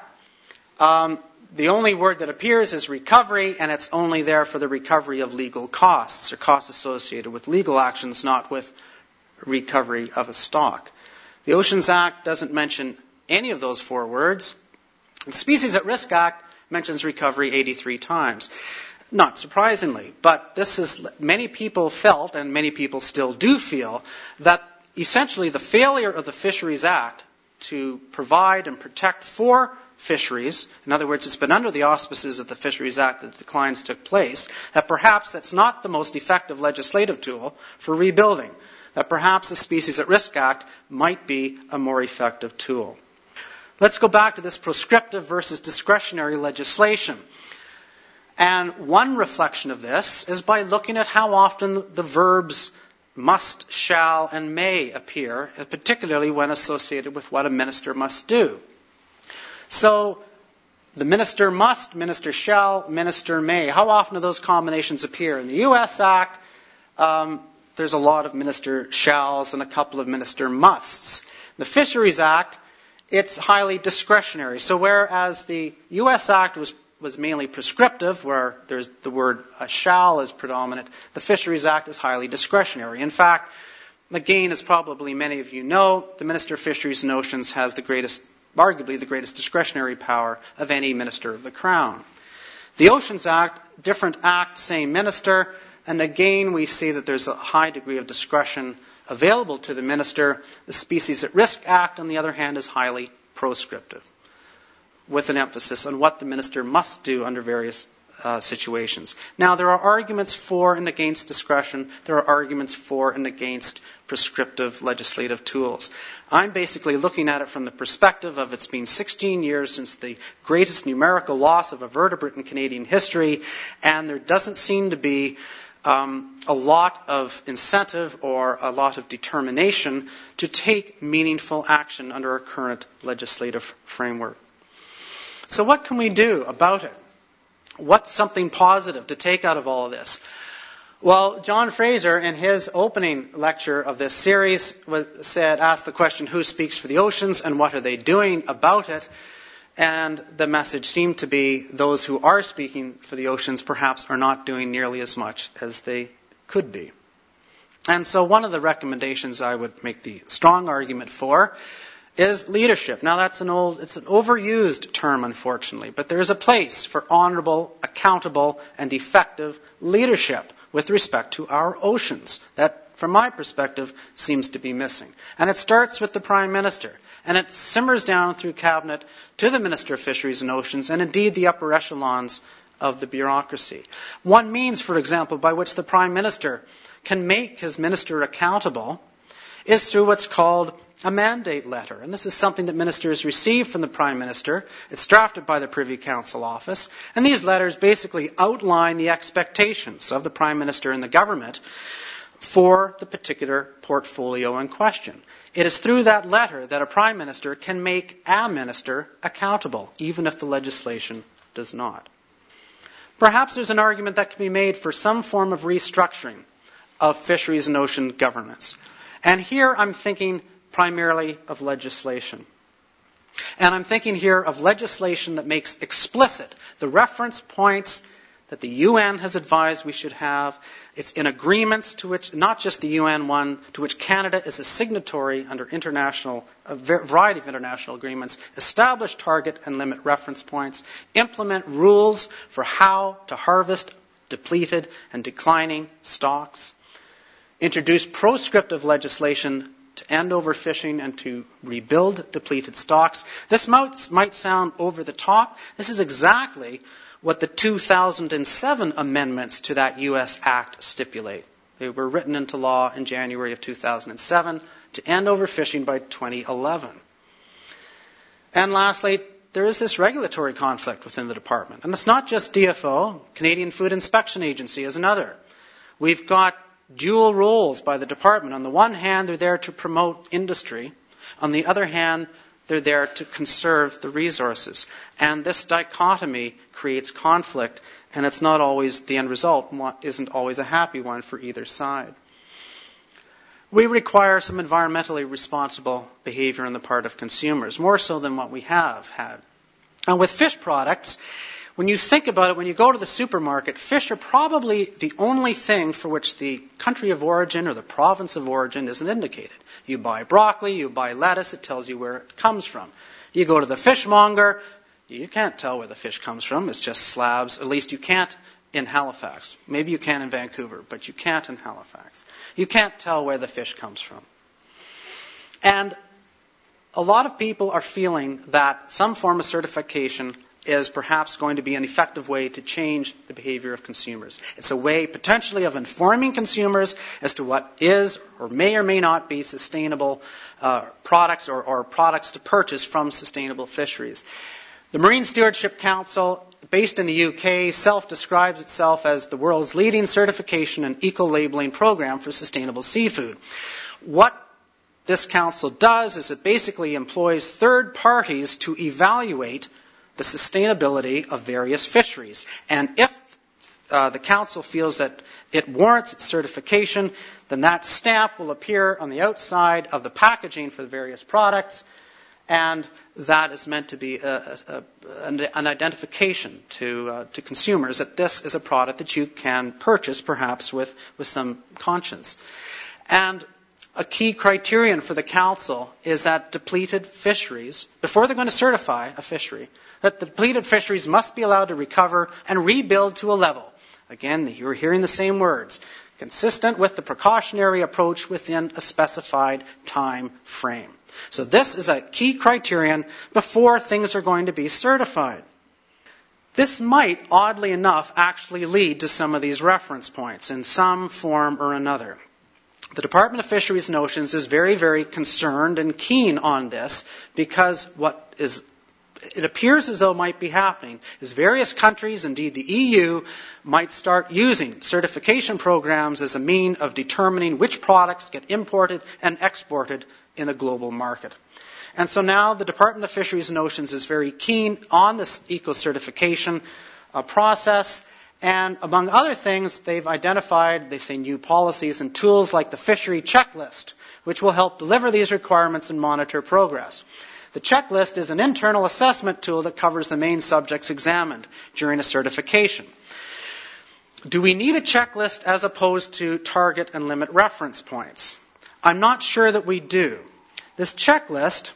the only word that appears is recovery, and it's only there for the recovery of legal costs, or costs associated with legal actions, not with recovery of a stock. The Oceans Act doesn't mention any of those four words. The Species at Risk Act mentions recovery 83 times. Not surprisingly, but many people felt, and many people still do feel, that essentially the failure of the Fisheries Act to provide and protect for fisheries, in other words, it's been under the auspices of the Fisheries Act that the declines took place, that perhaps that's not the most effective legislative tool for rebuilding, that perhaps the Species at Risk Act might be a more effective tool. Let's go back to this prescriptive versus discretionary legislation. And one reflection of this is by looking at how often the verbs must, shall, and may appear, particularly when associated with what a minister must do. So, the minister must, minister shall, minister may. How often do those combinations appear? In the U.S. Act, there's a lot of minister shalls and a couple of minister musts. The Fisheries Act, it's highly discretionary. So whereas the U.S. Act was mainly prescriptive, where there's the word shall is predominant, the Fisheries Act is highly discretionary. In fact, again, as probably many of you know, the Minister of Fisheries and Oceans has arguably the greatest discretionary power of any minister of the Crown. The Oceans Act, different act, same minister, and again we see that there's a high degree of discretion available to the minister. The Species at Risk Act, on the other hand, is highly proscriptive, with an emphasis on what the minister must do under various situations. Now, there are arguments for and against discretion. There are arguments for and against prescriptive legislative tools. I'm basically looking at it from the perspective of it's been 16 years since the greatest numerical loss of a vertebrate in Canadian history, and there doesn't seem to be a lot of incentive or a lot of determination to take meaningful action under our current legislative framework. So what can we do about it? What's something positive to take out of all of this? Well, John Fraser, in his opening lecture of this series, asked the question, who speaks for the oceans and what are they doing about it? And the message seemed to be those who are speaking for the oceans perhaps are not doing nearly as much as they could be. And so one of the recommendations I would make the strong argument for is leadership. Now it's an overused term, unfortunately, but there is a place for honorable, accountable, and effective leadership with respect to our oceans. That, from my perspective, seems to be missing. And it starts with the Prime Minister, and it simmers down through Cabinet to the Minister of Fisheries and Oceans, and indeed the upper echelons of the bureaucracy. One means, for example, by which the Prime Minister can make his minister accountable is through what's called a mandate letter. And this is something that ministers receive from the Prime Minister. It's drafted by the Privy Council Office. And these letters basically outline the expectations of the Prime Minister and the government for the particular portfolio in question. It is through that letter that a Prime Minister can make a minister accountable, even if the legislation does not. Perhaps there's an argument that can be made for some form of restructuring of fisheries and ocean governments. And here I'm thinking primarily of legislation. And I'm thinking here of legislation that makes explicit the reference points that the UN has advised we should have. It's in agreements to which, not just the UN one, to which Canada is a signatory under a variety of international agreements, establish target and limit reference points, implement rules for how to harvest depleted and declining stocks, introduce proscriptive legislation to end overfishing and to rebuild depleted stocks. This might sound over the top. This is exactly what the 2007 amendments to that U.S. Act stipulate. They were written into law in January of 2007 to end overfishing by 2011. And lastly, there is this regulatory conflict within the department. And it's not just DFO. Canadian Food Inspection Agency is another. We've got dual roles by the department. On the one hand, they're there to promote industry. On the other hand, they're there to conserve the resources. And this dichotomy creates conflict, and it's not always, the end result isn't always a happy one for either side. We require some environmentally responsible behavior on the part of consumers, more so than what we have had. And with fish products, when you think about it, when you go to the supermarket, fish are probably the only thing for which the country of origin or the province of origin isn't indicated. You buy broccoli, you buy lettuce, it tells you where it comes from. You go to the fishmonger, you can't tell where the fish comes from. It's just slabs. At least you can't in Halifax. Maybe you can in Vancouver, but you can't in Halifax. You can't tell where the fish comes from. And a lot of people are feeling that some form of certification is perhaps going to be an effective way to change the behavior of consumers. It's a way potentially of informing consumers as to what is or may not be sustainable products or products to purchase from sustainable fisheries. The Marine Stewardship Council based in the UK, self-describes itself as the world's leading certification and eco-labeling program for sustainable seafood. What this council does is it basically employs third parties to evaluate the sustainability of various fisheries. And if the council feels that it warrants its certification, then that stamp will appear on the outside of the packaging for the various products, and that is meant to be an identification to consumers that this is a product that you can purchase, perhaps with some conscience. And a key criterion for the council is that depleted fisheries, before they're going to certify a fishery, that the depleted fisheries must be allowed to recover and rebuild to a level. Again, you're hearing the same words, consistent with the precautionary approach within a specified time frame. So this is a key criterion before things are going to be certified. This might, oddly enough, actually lead to some of these reference points in some form or another. The Department of Fisheries and Oceans is very, very concerned and keen on this because it appears as though might be happening is various countries, indeed the EU, might start using certification programs as a mean of determining which products get imported and exported in a global market. And so now the Department of Fisheries and Oceans is very keen on this eco-certification process. And among other things, they've identified, they say, new policies and tools like the fishery checklist, which will help deliver these requirements and monitor progress. The checklist is an internal assessment tool that covers the main subjects examined during a certification. Do we need a checklist as opposed to target and limit reference points? I'm not sure that we do. This checklist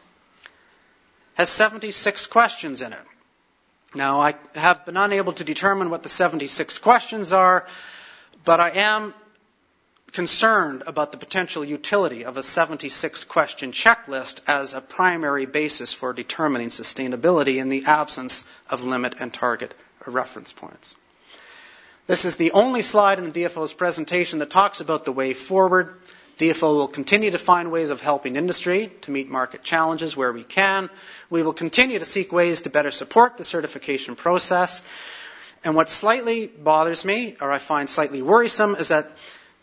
has 76 questions in it. Now, I have been unable to determine what the 76 questions are, but I am concerned about the potential utility of a 76-question checklist as a primary basis for determining sustainability in the absence of limit and target reference points. This is the only slide in the DFO's presentation that talks about the way forward. DFO will continue to find ways of helping industry to meet market challenges where we can. We will continue to seek ways to better support the certification process. And what slightly bothers me, or I find slightly worrisome, is that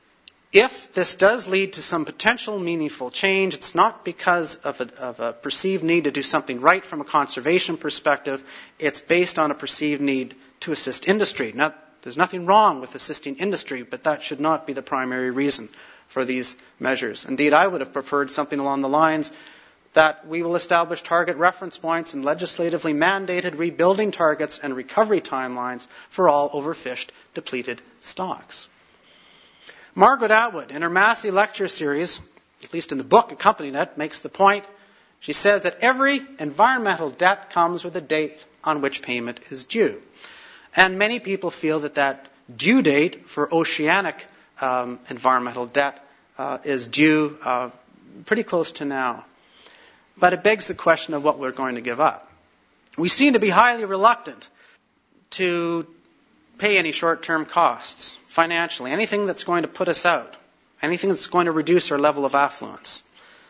if this does lead to some potential meaningful change, it's not because of a perceived need to do something right from a conservation perspective. It's based on a perceived need to assist industry. Now, there's nothing wrong with assisting industry, but that should not be the primary reason for these measures. Indeed, I would have preferred something along the lines that we will establish target reference points and legislatively mandated rebuilding targets and recovery timelines for all overfished, depleted stocks. Margaret Atwood, in her Massey lecture series, at least in the book accompanying it, makes the point. She says that every environmental debt comes with a date on which payment is due. And many people feel that that due date for oceanic environmental debt is due pretty close to now. But it begs the question of what we're going to give up. We seem to be highly reluctant to pay any short-term costs financially, anything that's going to put us out, anything that's going to reduce our level of affluence.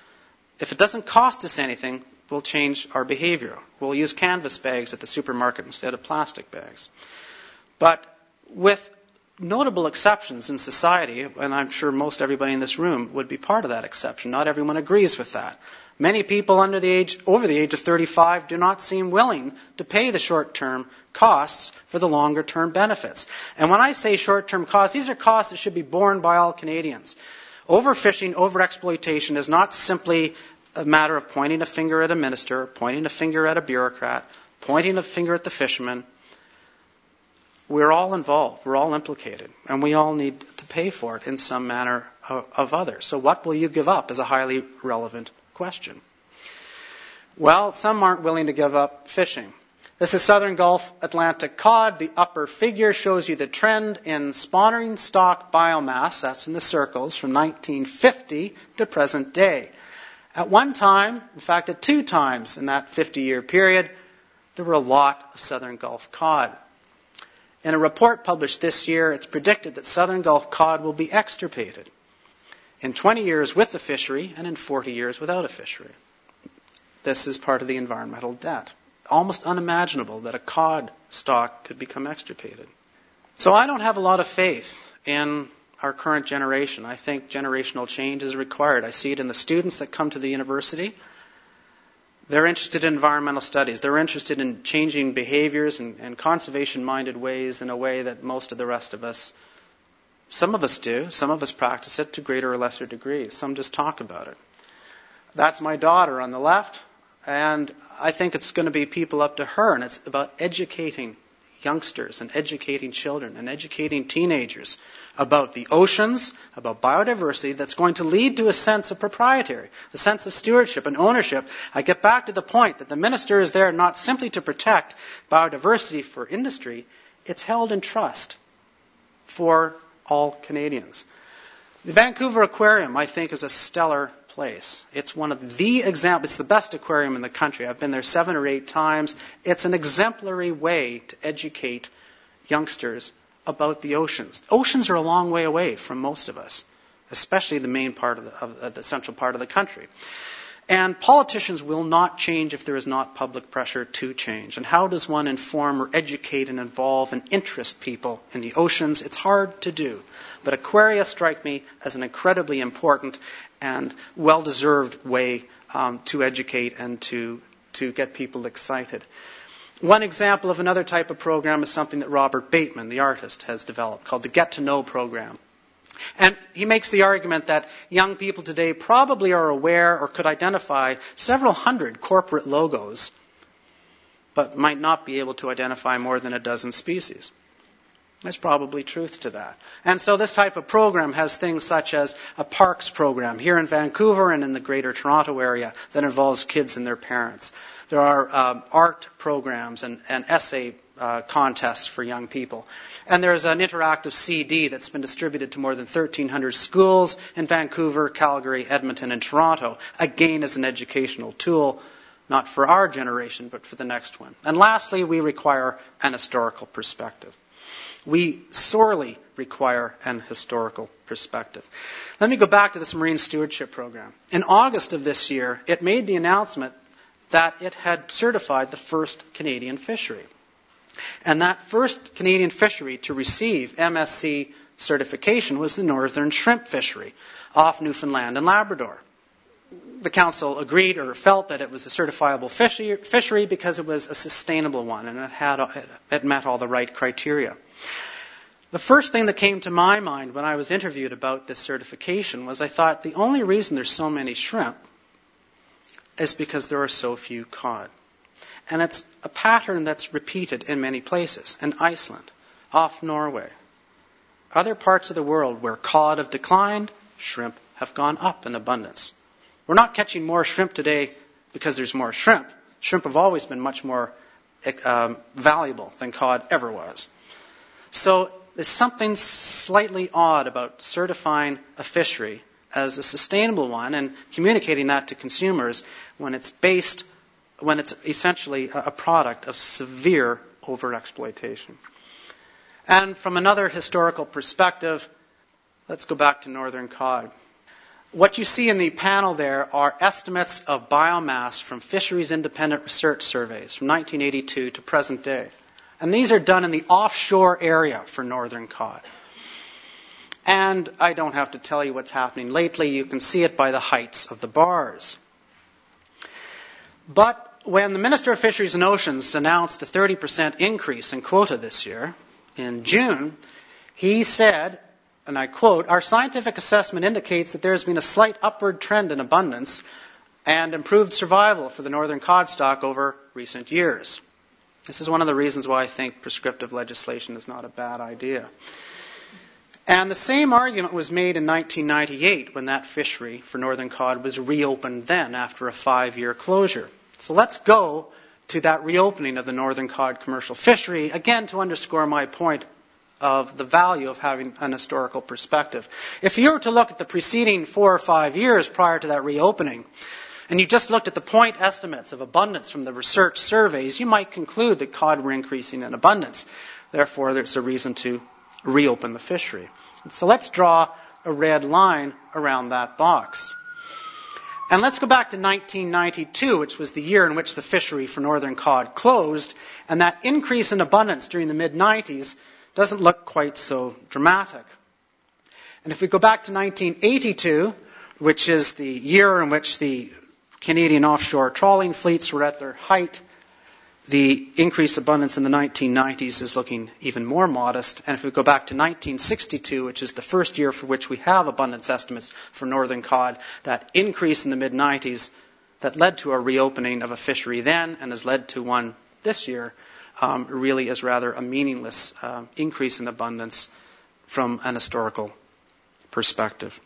If it doesn't cost us anything, we'll change our behavior. We'll use canvas bags at the supermarket instead of plastic bags. But with notable exceptions in society, and I'm sure most everybody in this room would be part of that exception. Not everyone agrees with that. Many people over the age of 35 do not seem willing to pay the short-term costs for the longer-term benefits. And when I say short-term costs, these are costs that should be borne by all Canadians. Overfishing, overexploitation is not simply a matter of pointing a finger at a minister, pointing a finger at a bureaucrat, pointing a finger at the fishermen. We're all involved. We're all implicated. And we all need to pay for it in some manner of other. So what will you give up is a highly relevant question. Well, some aren't willing to give up fishing. This is Southern Gulf Atlantic cod. The upper figure shows you the trend in spawning stock biomass, that's in the circles, from 1950 to present day. At one time, in fact at two times in that 50-year period, there were a lot of Southern Gulf cod. In a report published this year, it's predicted that Southern Gulf cod will be extirpated in 20 years with a fishery and in 40 years without a fishery. This is part of the environmental debt almost unimaginable that a cod stock could become extirpated. So I don't have a lot of faith in our current generation. I think generational change is required. I see it in the students that come to the university. They're interested in environmental studies. They're interested in changing behaviors and conservation-minded ways in a way that most of the rest of us, some of us do. Some of us practice it to greater or lesser degrees. Some just talk about it. That's my daughter on the left, and I think it's going to be people up to her, and it's about educating youngsters and educating children and educating teenagers about the oceans, about biodiversity, that's going to lead to a sense of proprietary, a sense of stewardship and ownership. I get back to the point that the minister is there not simply to protect biodiversity for industry, it's held in trust for all Canadians. The Vancouver Aquarium, I think, is a stellar place. It's one of the examples. It's the best aquarium in the country. I've been there 7 or 8 times. It's an exemplary way to educate youngsters about the oceans. Oceans are a long way away from most of us, especially the main part of the central part of the country. And politicians will not change if there is not public pressure to change. And how does one inform or educate and involve and interest people in the oceans? It's hard to do. But aquaria strike me as an incredibly important and well-deserved way to educate and to get people excited. One example of another type of program is something that Robert Bateman, the artist, has developed called the Get to Know program. And he makes the argument that young people today probably are aware or could identify several hundred corporate logos, but might not be able to identify more than a dozen species. There's probably truth to that. And so this type of program has things such as a parks program here in Vancouver and in the Greater Toronto area that involves kids and their parents. There are art programs and essay contests for young people. And there's an interactive CD that's been distributed to more than 1,300 schools in Vancouver, Calgary, Edmonton, and Toronto, again as an educational tool, not for our generation, but for the next one. And lastly, we require an historical perspective. We sorely require an historical perspective. Let me go back to this Marine Stewardship Program. In August of this year, it made the announcement that it had certified the first Canadian fishery. And that first Canadian fishery to receive MSC certification was the northern shrimp fishery off Newfoundland and Labrador. The Council agreed or felt that it was a certifiable fishery because it was a sustainable one and it met all the right criteria. The first thing that came to my mind when I was interviewed about this certification was I thought the only reason there's so many shrimp is because there are so few cod. And it's a pattern that's repeated in many places. In Iceland, off Norway, other parts of the world where cod have declined, shrimp have gone up in abundance. We're not catching more shrimp today because there's more shrimp. Shrimp have always been much more valuable than cod ever was. So there's something slightly odd about certifying a fishery as a sustainable one and communicating that to consumers when it's essentially a product of severe overexploitation. And from another historical perspective, let's go back to northern cod. What you see in the panel there are estimates of biomass from Fisheries Independent Research Surveys from 1982 to present day. And these are done in the offshore area for northern cod. And I don't have to tell you what's happening lately. You can see it by the heights of the bars. But when the Minister of Fisheries and Oceans announced a 30% increase in quota this year, in June, he said, and I quote, "Our scientific assessment indicates that there has been a slight upward trend in abundance and improved survival for the northern cod stock over recent years." This is one of the reasons why I think prescriptive legislation is not a bad idea. And the same argument was made in 1998 when that fishery for northern cod was reopened then after a 5-year closure. So let's go to that reopening of the northern cod commercial fishery, again to underscore my point of the value of having an historical perspective. If you were to look at the preceding 4 or 5 years prior to that reopening, and you just looked at the point estimates of abundance from the research surveys, you might conclude that cod were increasing in abundance. Therefore, there's a reason to reopen the fishery. So let's draw a red line around that box. And let's go back to 1992, which was the year in which the fishery for northern cod closed, and that increase in abundance during the mid-90s doesn't look quite so dramatic. And if we go back to 1982, which is the year in which the Canadian offshore trawling fleets were at their height, the increased abundance in the 1990s is looking even more modest. And if we go back to 1962, which is the first year for which we have abundance estimates for northern cod, that increase in the mid-90s that led to a reopening of a fishery then and has led to one this year really is rather a meaningless increase in abundance from an historical perspective.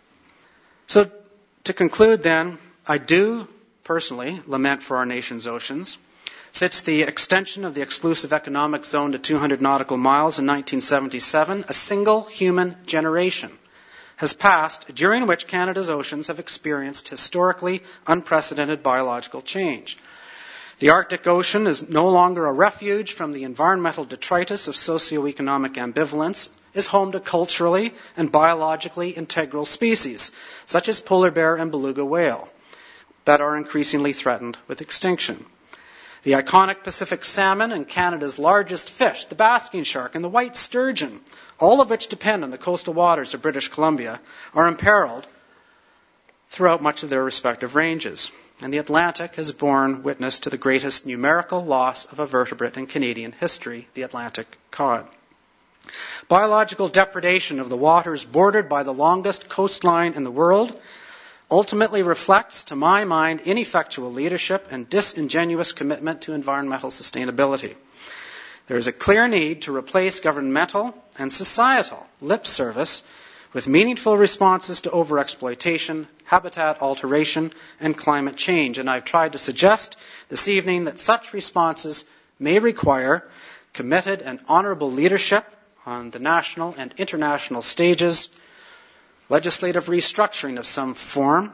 So to conclude then, I do personally lament for our nation's oceans. Since the extension of the exclusive economic zone to 200 nautical miles in 1977, a single human generation has passed during which Canada's oceans have experienced historically unprecedented biological change. The Arctic Ocean is no longer a refuge from the environmental detritus of socioeconomic ambivalence, is home to culturally and biologically integral species, such as polar bear and beluga whale, that are increasingly threatened with extinction. The iconic Pacific salmon and Canada's largest fish, the basking shark and the white sturgeon, all of which depend on the coastal waters of British Columbia, are imperiled throughout much of their respective ranges. And the Atlantic has borne witness to the greatest numerical loss of a vertebrate in Canadian history, the Atlantic cod. Biological depredation of the waters bordered by the longest coastline in the world ultimately reflects, to my mind, ineffectual leadership and disingenuous commitment to environmental sustainability. There is a clear need to replace governmental and societal lip service with meaningful responses to overexploitation, habitat alteration, and climate change. And I've tried to suggest this evening that such responses may require committed and honorable leadership on the national and international stages, legislative restructuring of some form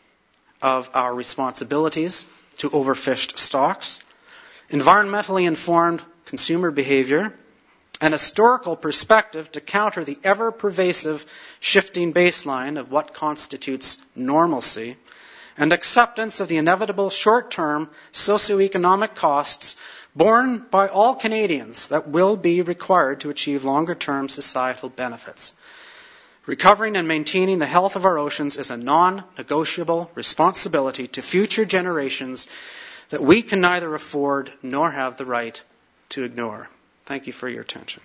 of our responsibilities to overfished stocks, environmentally informed consumer behavior, an historical perspective to counter the ever-pervasive shifting baseline of what constitutes normalcy, and acceptance of the inevitable short-term socioeconomic costs borne by all Canadians that will be required to achieve longer-term societal benefits. Recovering and maintaining the health of our oceans is a non-negotiable responsibility to future generations that we can neither afford nor have the right to ignore. Thank you for your attention.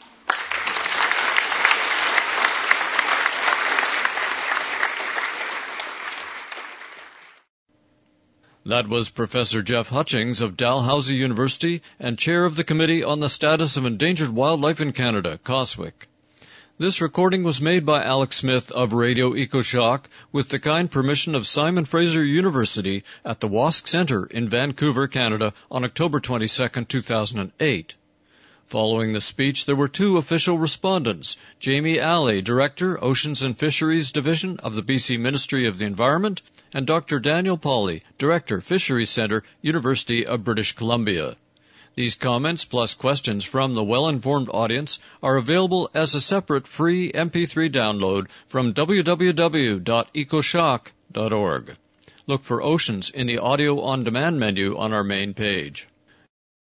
That was Professor Jeff Hutchings of Dalhousie University and Chair of the Committee on the Status of Endangered Wildlife in Canada, COSWIC. This recording was made by Alex Smith of Radio EcoShock with the kind permission of Simon Fraser University at the WASC Centre in Vancouver, Canada on October 22, 2008. Following the speech, there were two official respondents, Jamie Alley, Director, Oceans and Fisheries Division of the BC Ministry of the Environment, and Dr. Daniel Pauly, Director, Fisheries Centre, University of British Columbia. These comments, plus questions from the well-informed audience, are available as a separate free MP3 download from www.ecoshock.org. Look for Oceans in the Audio On Demand menu on our main page.